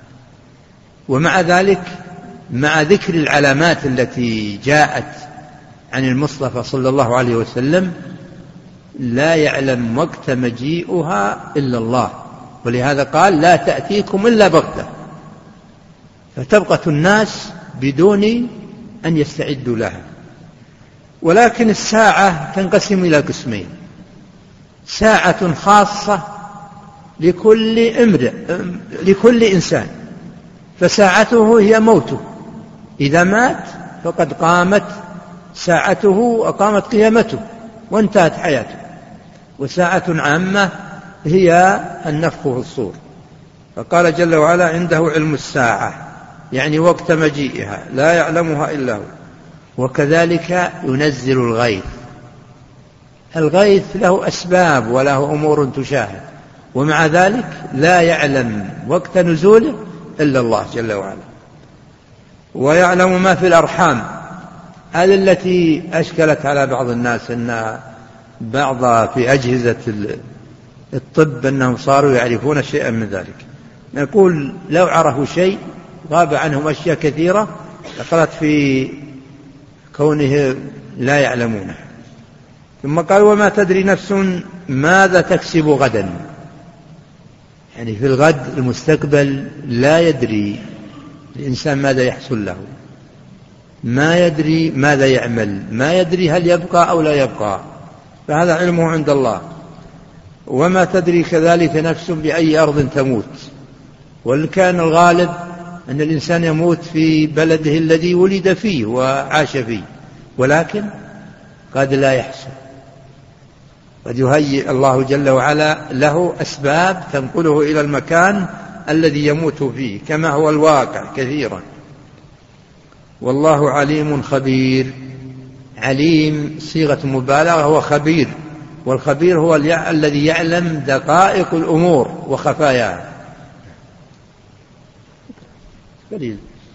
ومع ذلك، مع ذكر العلامات التي جاءت عن المصطفى صلى الله عليه وسلم، لا يعلم وقت مجيئها إلا الله، ولهذا قال: لا تأتيكم إلا بغتة، فتبغت الناس بدون أن يستعدوا لها. ولكن الساعة تنقسم إلى قسمين: ساعة خاصة لكل امرئ لكل إنسان، فساعته هي موته، إذا مات فقد قامت ساعته وقامت قيامته وانتهت حياته. وساعة عامة هي النفخ في الصور. فقال جل وعلا: عنده علم الساعة، يعني وقت مجيئها، لا يعلمها إلا هو. وكذلك ينزل الغيث. الغيث له أسباب وله أمور تشاهد، ومع ذلك لا يعلم وقت نزوله إلا الله جل وعلا. ويعلم ما في الأرحام، هذه التي أشكلت على بعض الناس، أن بعض في أجهزة الطب أنهم صاروا يعرفون شيئا من ذلك. نقول: لو عرفوا شيء غاب عنهم أشياء كثيرة دخلت في كونه لا يعلمونه. ثم قال: وما تدري نفس ماذا تكسب غدا، يعني في الغد المستقبل لا يدري الإنسان ماذا يحصل له، ما يدري ماذا يعمل، ما يدري هل يبقى أو لا يبقى، فهذا علمه عند الله. وما تدري كذلك نفس بأي أرض تموت. وإن كان الغالب أن الإنسان يموت في بلده الذي ولد فيه وعاش فيه، ولكن قد لا يحصل، قد يهيئ الله جل وعلا له أسباب تنقله إلى المكان الذي يموت فيه، كما هو الواقع كثيرا. والله عليم خبير. عليم صيغة مبالغة، هو خبير، والخبير هو الذي يعلم دقائق الأمور وخفاياها. ونؤمن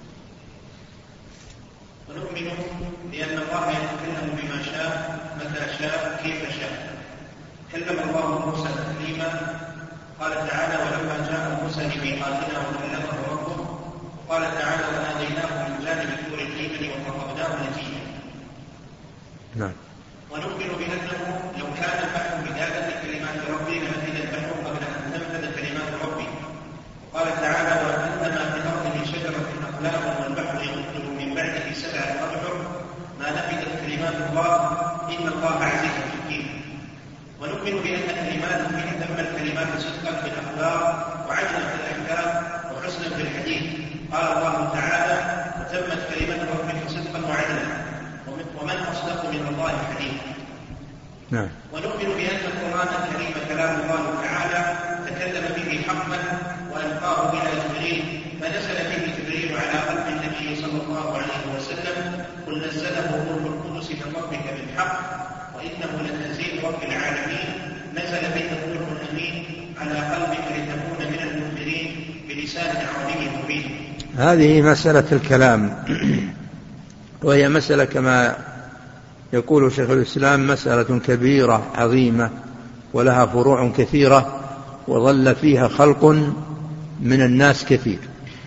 بأن الله يتكلم بما شاء متى شاء كيف شاء. كلم الله موسى تكليما، قال تعالى: ولما جاء موسى لميقاتنا وكلمه ربه، قال تعالى: وناديناه من جانب الطور الأيمن وقربناه نجيا. نعم. ونؤمن بأنه لو كان البحر مدادا لكلمات ربي لنفد البحر قبل أن تنفذ كلمات ربي. وقال تعالى: وأن ما في الأرض من شجرة أقلام والبحر يمده من بعده سبعة أبحر ما نفدت كلمات الله إن الله عزيز حكيم. ونؤمن بأن كلمات فيه تم الكلمات صدقا في الأخلاق وعدلا في الأحكام وحسنا في الحديث. قال الله تعالى: وتمت كلمة ربك صدقا وعدلا ومن أصدق من الله حديثا. نعم. ونؤمن بأن القرآن الكريم كلام الله تعالى تكلم به حقا وألقاه إلى جبريل، فنزل به جبريل على قلب النبي صلى الله عليه وسلم: قل نزله روح القدس من ربك بالحق وإنه لتنزيل رب العالمين نزل به الروح الأمين على قلبك لتكون من المنذرين بلسان عربي مبين. هذه مسألة الكلام، وهي مسألة كما يقول شيخ الإسلام مسألة كبيرة عظيمة ولها فروع كثيرة، وظل فيها خلق من الناس كثير.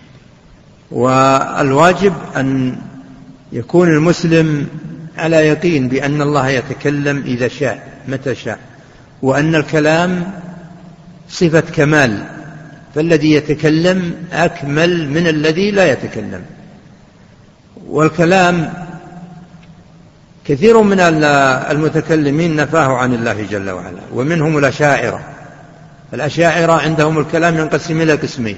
والواجب أن يكون المسلم على يقين بأن الله يتكلم إذا شاء متى شاء، وأن الكلام صفة كمال، فالذي يتكلم أكمل من الذي لا يتكلم. والكلام كثير من المتكلمين نفاه عن الله جل وعلا، ومنهم الأشاعرة. الأشاعرة عندهم الكلام ينقسم إلى قسمين: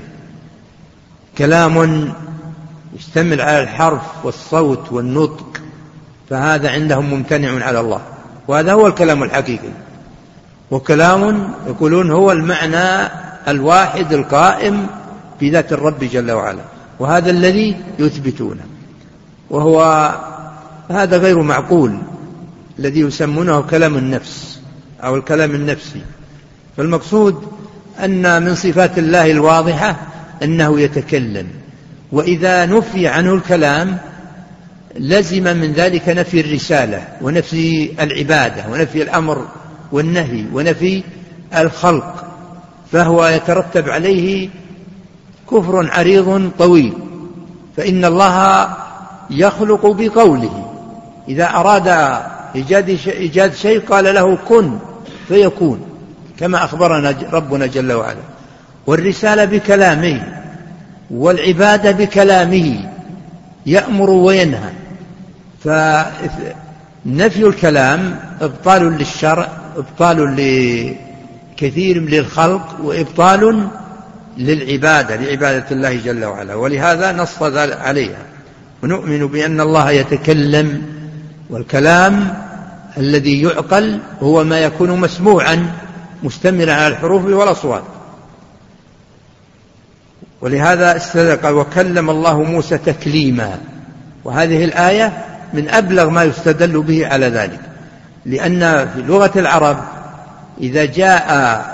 كلام يشتمل على الحرف والصوت والنطق، فهذا عندهم ممتنع على الله، وهذا هو الكلام الحقيقي. وكلام يقولون هو المعنى الواحد القائم بذات الرب جل وعلا، وهذا الذي يثبتونه، وهو هذا غير معقول الذي يسمونه كلام النفس أو الكلام النفسي. فالمقصود أن من صفات الله الواضحة أنه يتكلم، وإذا نفي عنه الكلام لزم من ذلك نفي الرسالة ونفي العبادة ونفي الأمر والنهي ونفي الخلق، فهو يترتب عليه كفر عريض طويل. فإن الله يخلق بقوله، إذا أراد إيجاد شيء قال له كن فيكون، كما أخبرنا ربنا جل وعلا. والرسالة بكلامه، والعبادة بكلامه، يأمر وينهى. فنفي الكلام إبطال للشرع، إبطال لكثير من الخلق، وإبطال للعبادة لعبادة الله جل وعلا، ولهذا نص عليها. ونؤمن بأن الله يتكلم، والكلام الذي يعقل هو ما يكون مسموعا مشتملا على الحروف والأصوات. ولهذا استدق وكلم الله موسى تكليما، وهذه الآية من أبلغ ما يستدل به على ذلك، لأن في لغة العرب إذا جاء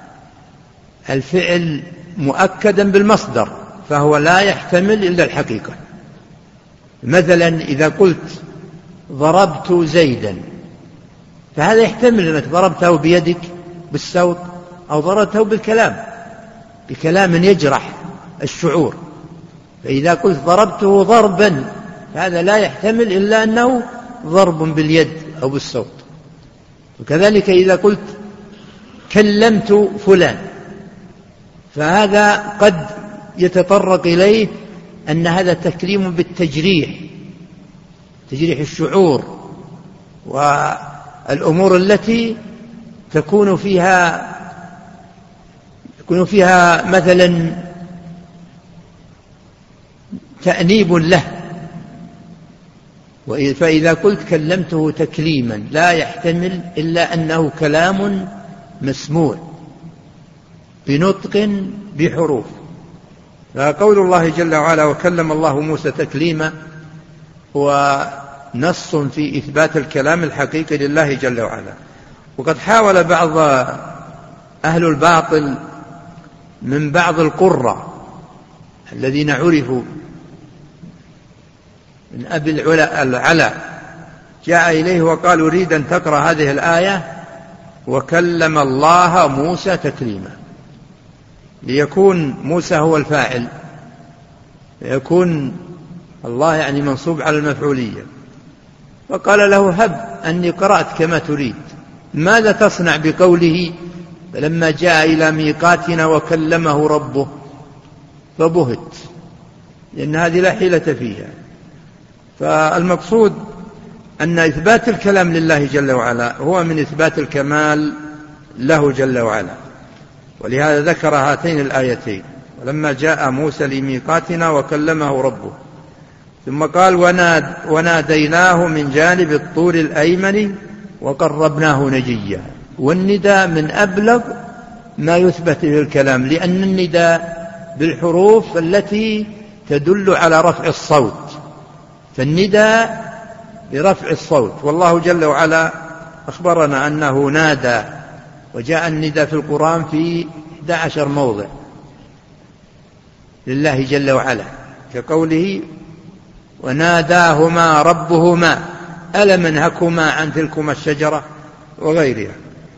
الفعل مؤكدا بالمصدر فهو لا يحتمل إلا الحقيقة. مثلا إذا قلت ضربت زيدا، فهذا يحتمل أنك ضربته بيدك بالصوت، أو ضربته بالكلام بكلام يجرح الشعور. فإذا قلت ضربته ضربا، فهذا لا يحتمل إلا أنه ضرب باليد أو بالصوت. وكذلك إذا قلت كلمت فلان، فهذا قد يتطرق إليه أن هذا تكليم بالتجريح، تجريح الشعور والأمور التي تكون فيها يكون فيها مثلا تأنيب له. فإذا قلت كلمته تكليما لا يحتمل إلا أنه كلام مسموع بنطق بحروف. فقول الله جل وعلا وكلم الله موسى تكليما هو نص في إثبات الكلام الحقيقي لله جل وعلا. وقد حاول بعض أهل الباطل من بعض القراء الذين عرفوا من أبي العلا جاء إليه وقال أريد أن تقرأ هذه الآية وكلم الله موسى تكليما، ليكون موسى هو الفاعل، يكون الله يعني منصوب على المفعولية. فقال له هب أني قرأت كما تريد، ماذا تصنع بقوله فلما جاء إلى ميقاتنا وكلمه ربه؟ فبهت، لأن هذه لا حيلة فيها. فالمقصود أن إثبات الكلام لله جل وعلا هو من إثبات الكمال له جل وعلا، ولهذا ذكر هاتين الآيتين ولما جاء موسى لميقاتنا وكلمه ربه، ثم قال وناد وناديناه من جانب الطور الأيمن وقربناه نجيا. والنداء من أبلغ ما يثبت به الكلام، لأن النداء بالحروف التي تدل على رفع الصوت، فالنداء برفع الصوت. والله جل وعلا أخبرنا أنه نادى، وجاء النداء في القرآن في أحد عشر موضع لله جل وعلا، كقوله وناداهما ربهما ألم أنهكما عن تلكما الشجرة وغيرها.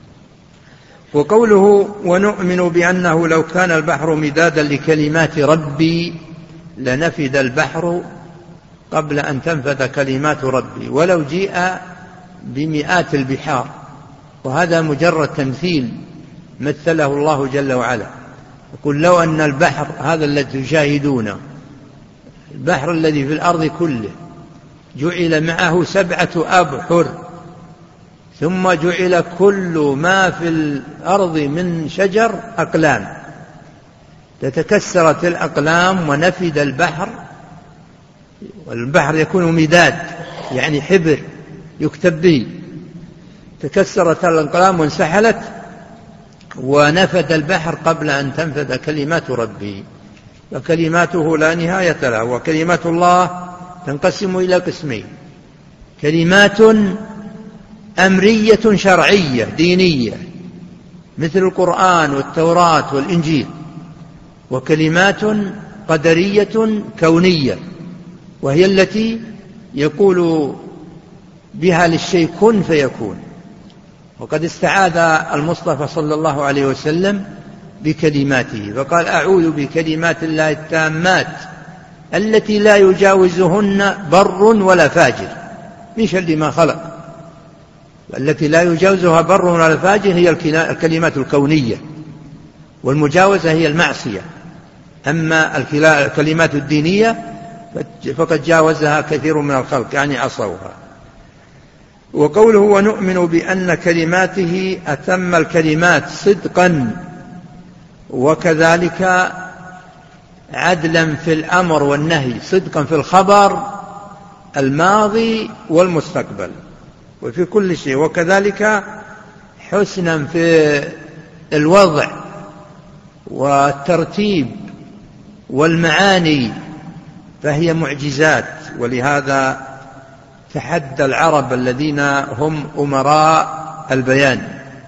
وقوله ونؤمن بأنه لو كان البحر مدادا لكلمات ربي لنفد البحر قبل أن تنفذ كلمات ربي ولو جيء بمئات البحار. وهذا مجرد تمثيل مثله الله جل وعلا، يقول لو أن البحر هذا الذي تشاهدونه، البحر الذي في الأرض كله، جعل معه سبعة أبحر ثم جعل كل ما في الأرض من شجر أقلام، تتكسرت الأقلام ونفد البحر. والبحر يكون مداد يعني حبر يكتب به، تكسرت الأقلام وانسحلت ونفد البحر قبل أن تنفذ كلمات ربي. وكلماته لا نهاية له. وكلمات الله تنقسم إلى قسمين: كلمات أمرية شرعية دينية مثل القرآن والتوراة والإنجيل، وكلمات قدرية كونية وهي التي يقول بها للشيء كن فيكون. وقد استعاذ المصطفى صلى الله عليه وسلم بكلماته فقال أعوذ بكلمات الله التامات التي لا يجاوزهن بر ولا فاجر من شر ما خلق. التي لا يجاوزها بر ولا فاجر هي الكلمات الكونية، والمجاوزة هي المعصية. أما الكلمات الدينية فقد جاوزها كثير من الخلق يعني عصوها. وقوله ونؤمن بأن كلماته أتم الكلمات صدقا وكذلك عدلا في الأمر والنهي، صدقا في الخبر الماضي والمستقبل وفي كل شيء، وكذلك حسنا في الوضع والترتيب والمعاني، فهي معجزات. ولهذا تحدى العرب الذين هم أمراء البيان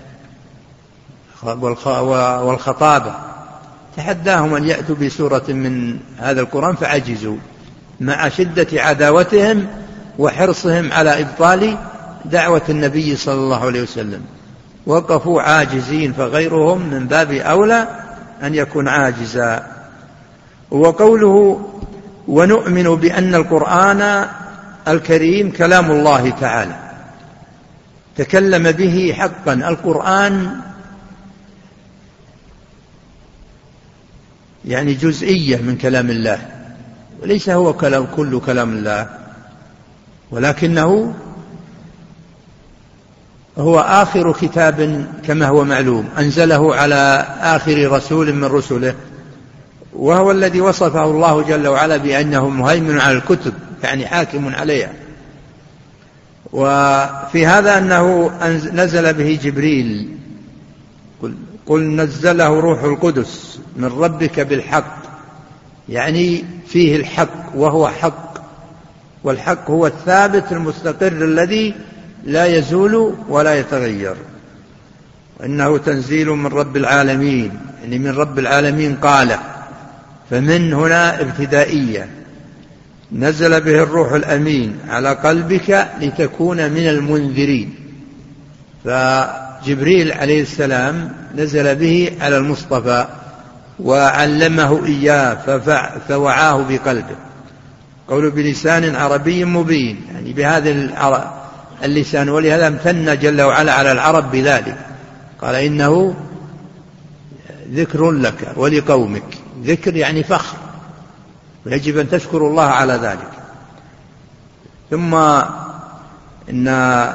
والخطابة، تحداهم أن يأتوا بسورة من هذا القرآن فعجزوا مع شدة عداوتهم وحرصهم على إبطال دعوة النبي صلى الله عليه وسلم، وقفوا عاجزين، فغيرهم من باب أولى أن يكون عاجزا. وقوله ونؤمن بأن القرآن الكريم كلام الله تعالى تكلم به حقا. القرآن يعني جزئية من كلام الله، وليس هو كلام كل كلام الله، ولكنه هو آخر كتاب كما هو معلوم أنزله على آخر رسول من رسله، وهو الذي وصفه الله جل وعلا بأنه مهيمن على الكتب، يعني حاكم عليها. وفي هذا أنه نزل به جبريل، قل نزله روح القدس من ربك بالحق، يعني فيه الحق وهو حق، والحق هو الثابت المستقر الذي لا يزول ولا يتغير. إنه تنزيل من رب العالمين، يعني من رب العالمين قال، فمن هنا ابتدائية. نزل به الروح الأمين على قلبك لتكون من المنذرين. فجبريل عليه السلام نزل به على المصطفى وعلمه إياه فوعاه بقلبه. قوله بلسان عربي مبين، يعني بهذا اللسان، ولهذا امتن جل وعلا على العرب بذلك، قال إنه ذكر لك ولقومك. ذكر يعني فخر، ويجب أن تشكر الله على ذلك. ثم إن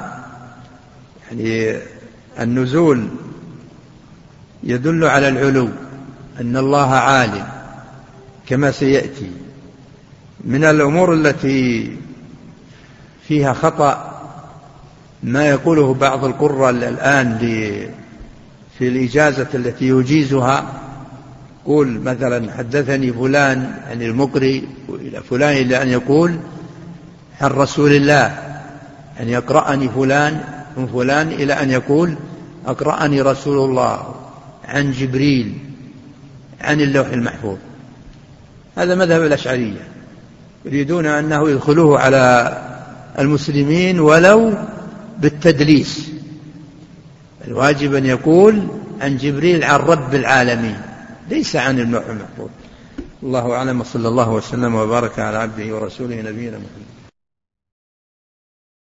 يعني النزول يدل على العلو، أن الله عال كما سيأتي. من الأمور التي فيها خطأ ما يقوله بعض القراء الآن في الإجازة التي يجيزها، يقول مثلا حدثني فلان عن المقري إلى فلان، إلى أن يقول عن رسول الله، أن يقرأني فلان من فلان إلى أن يقول أقرأني رسول الله عن جبريل عن اللوح المحفوظ. هذا مذهب الأشعرية، يريدون أنه يدخلوه على المسلمين ولو بالتدليس. الواجب أن يقول عن جبريل عن رب العالمين، ليس عن اللوح المحفوظ. الله أعلم، صلى الله وسلم وبارك على عبده ورسوله نبينا محمد.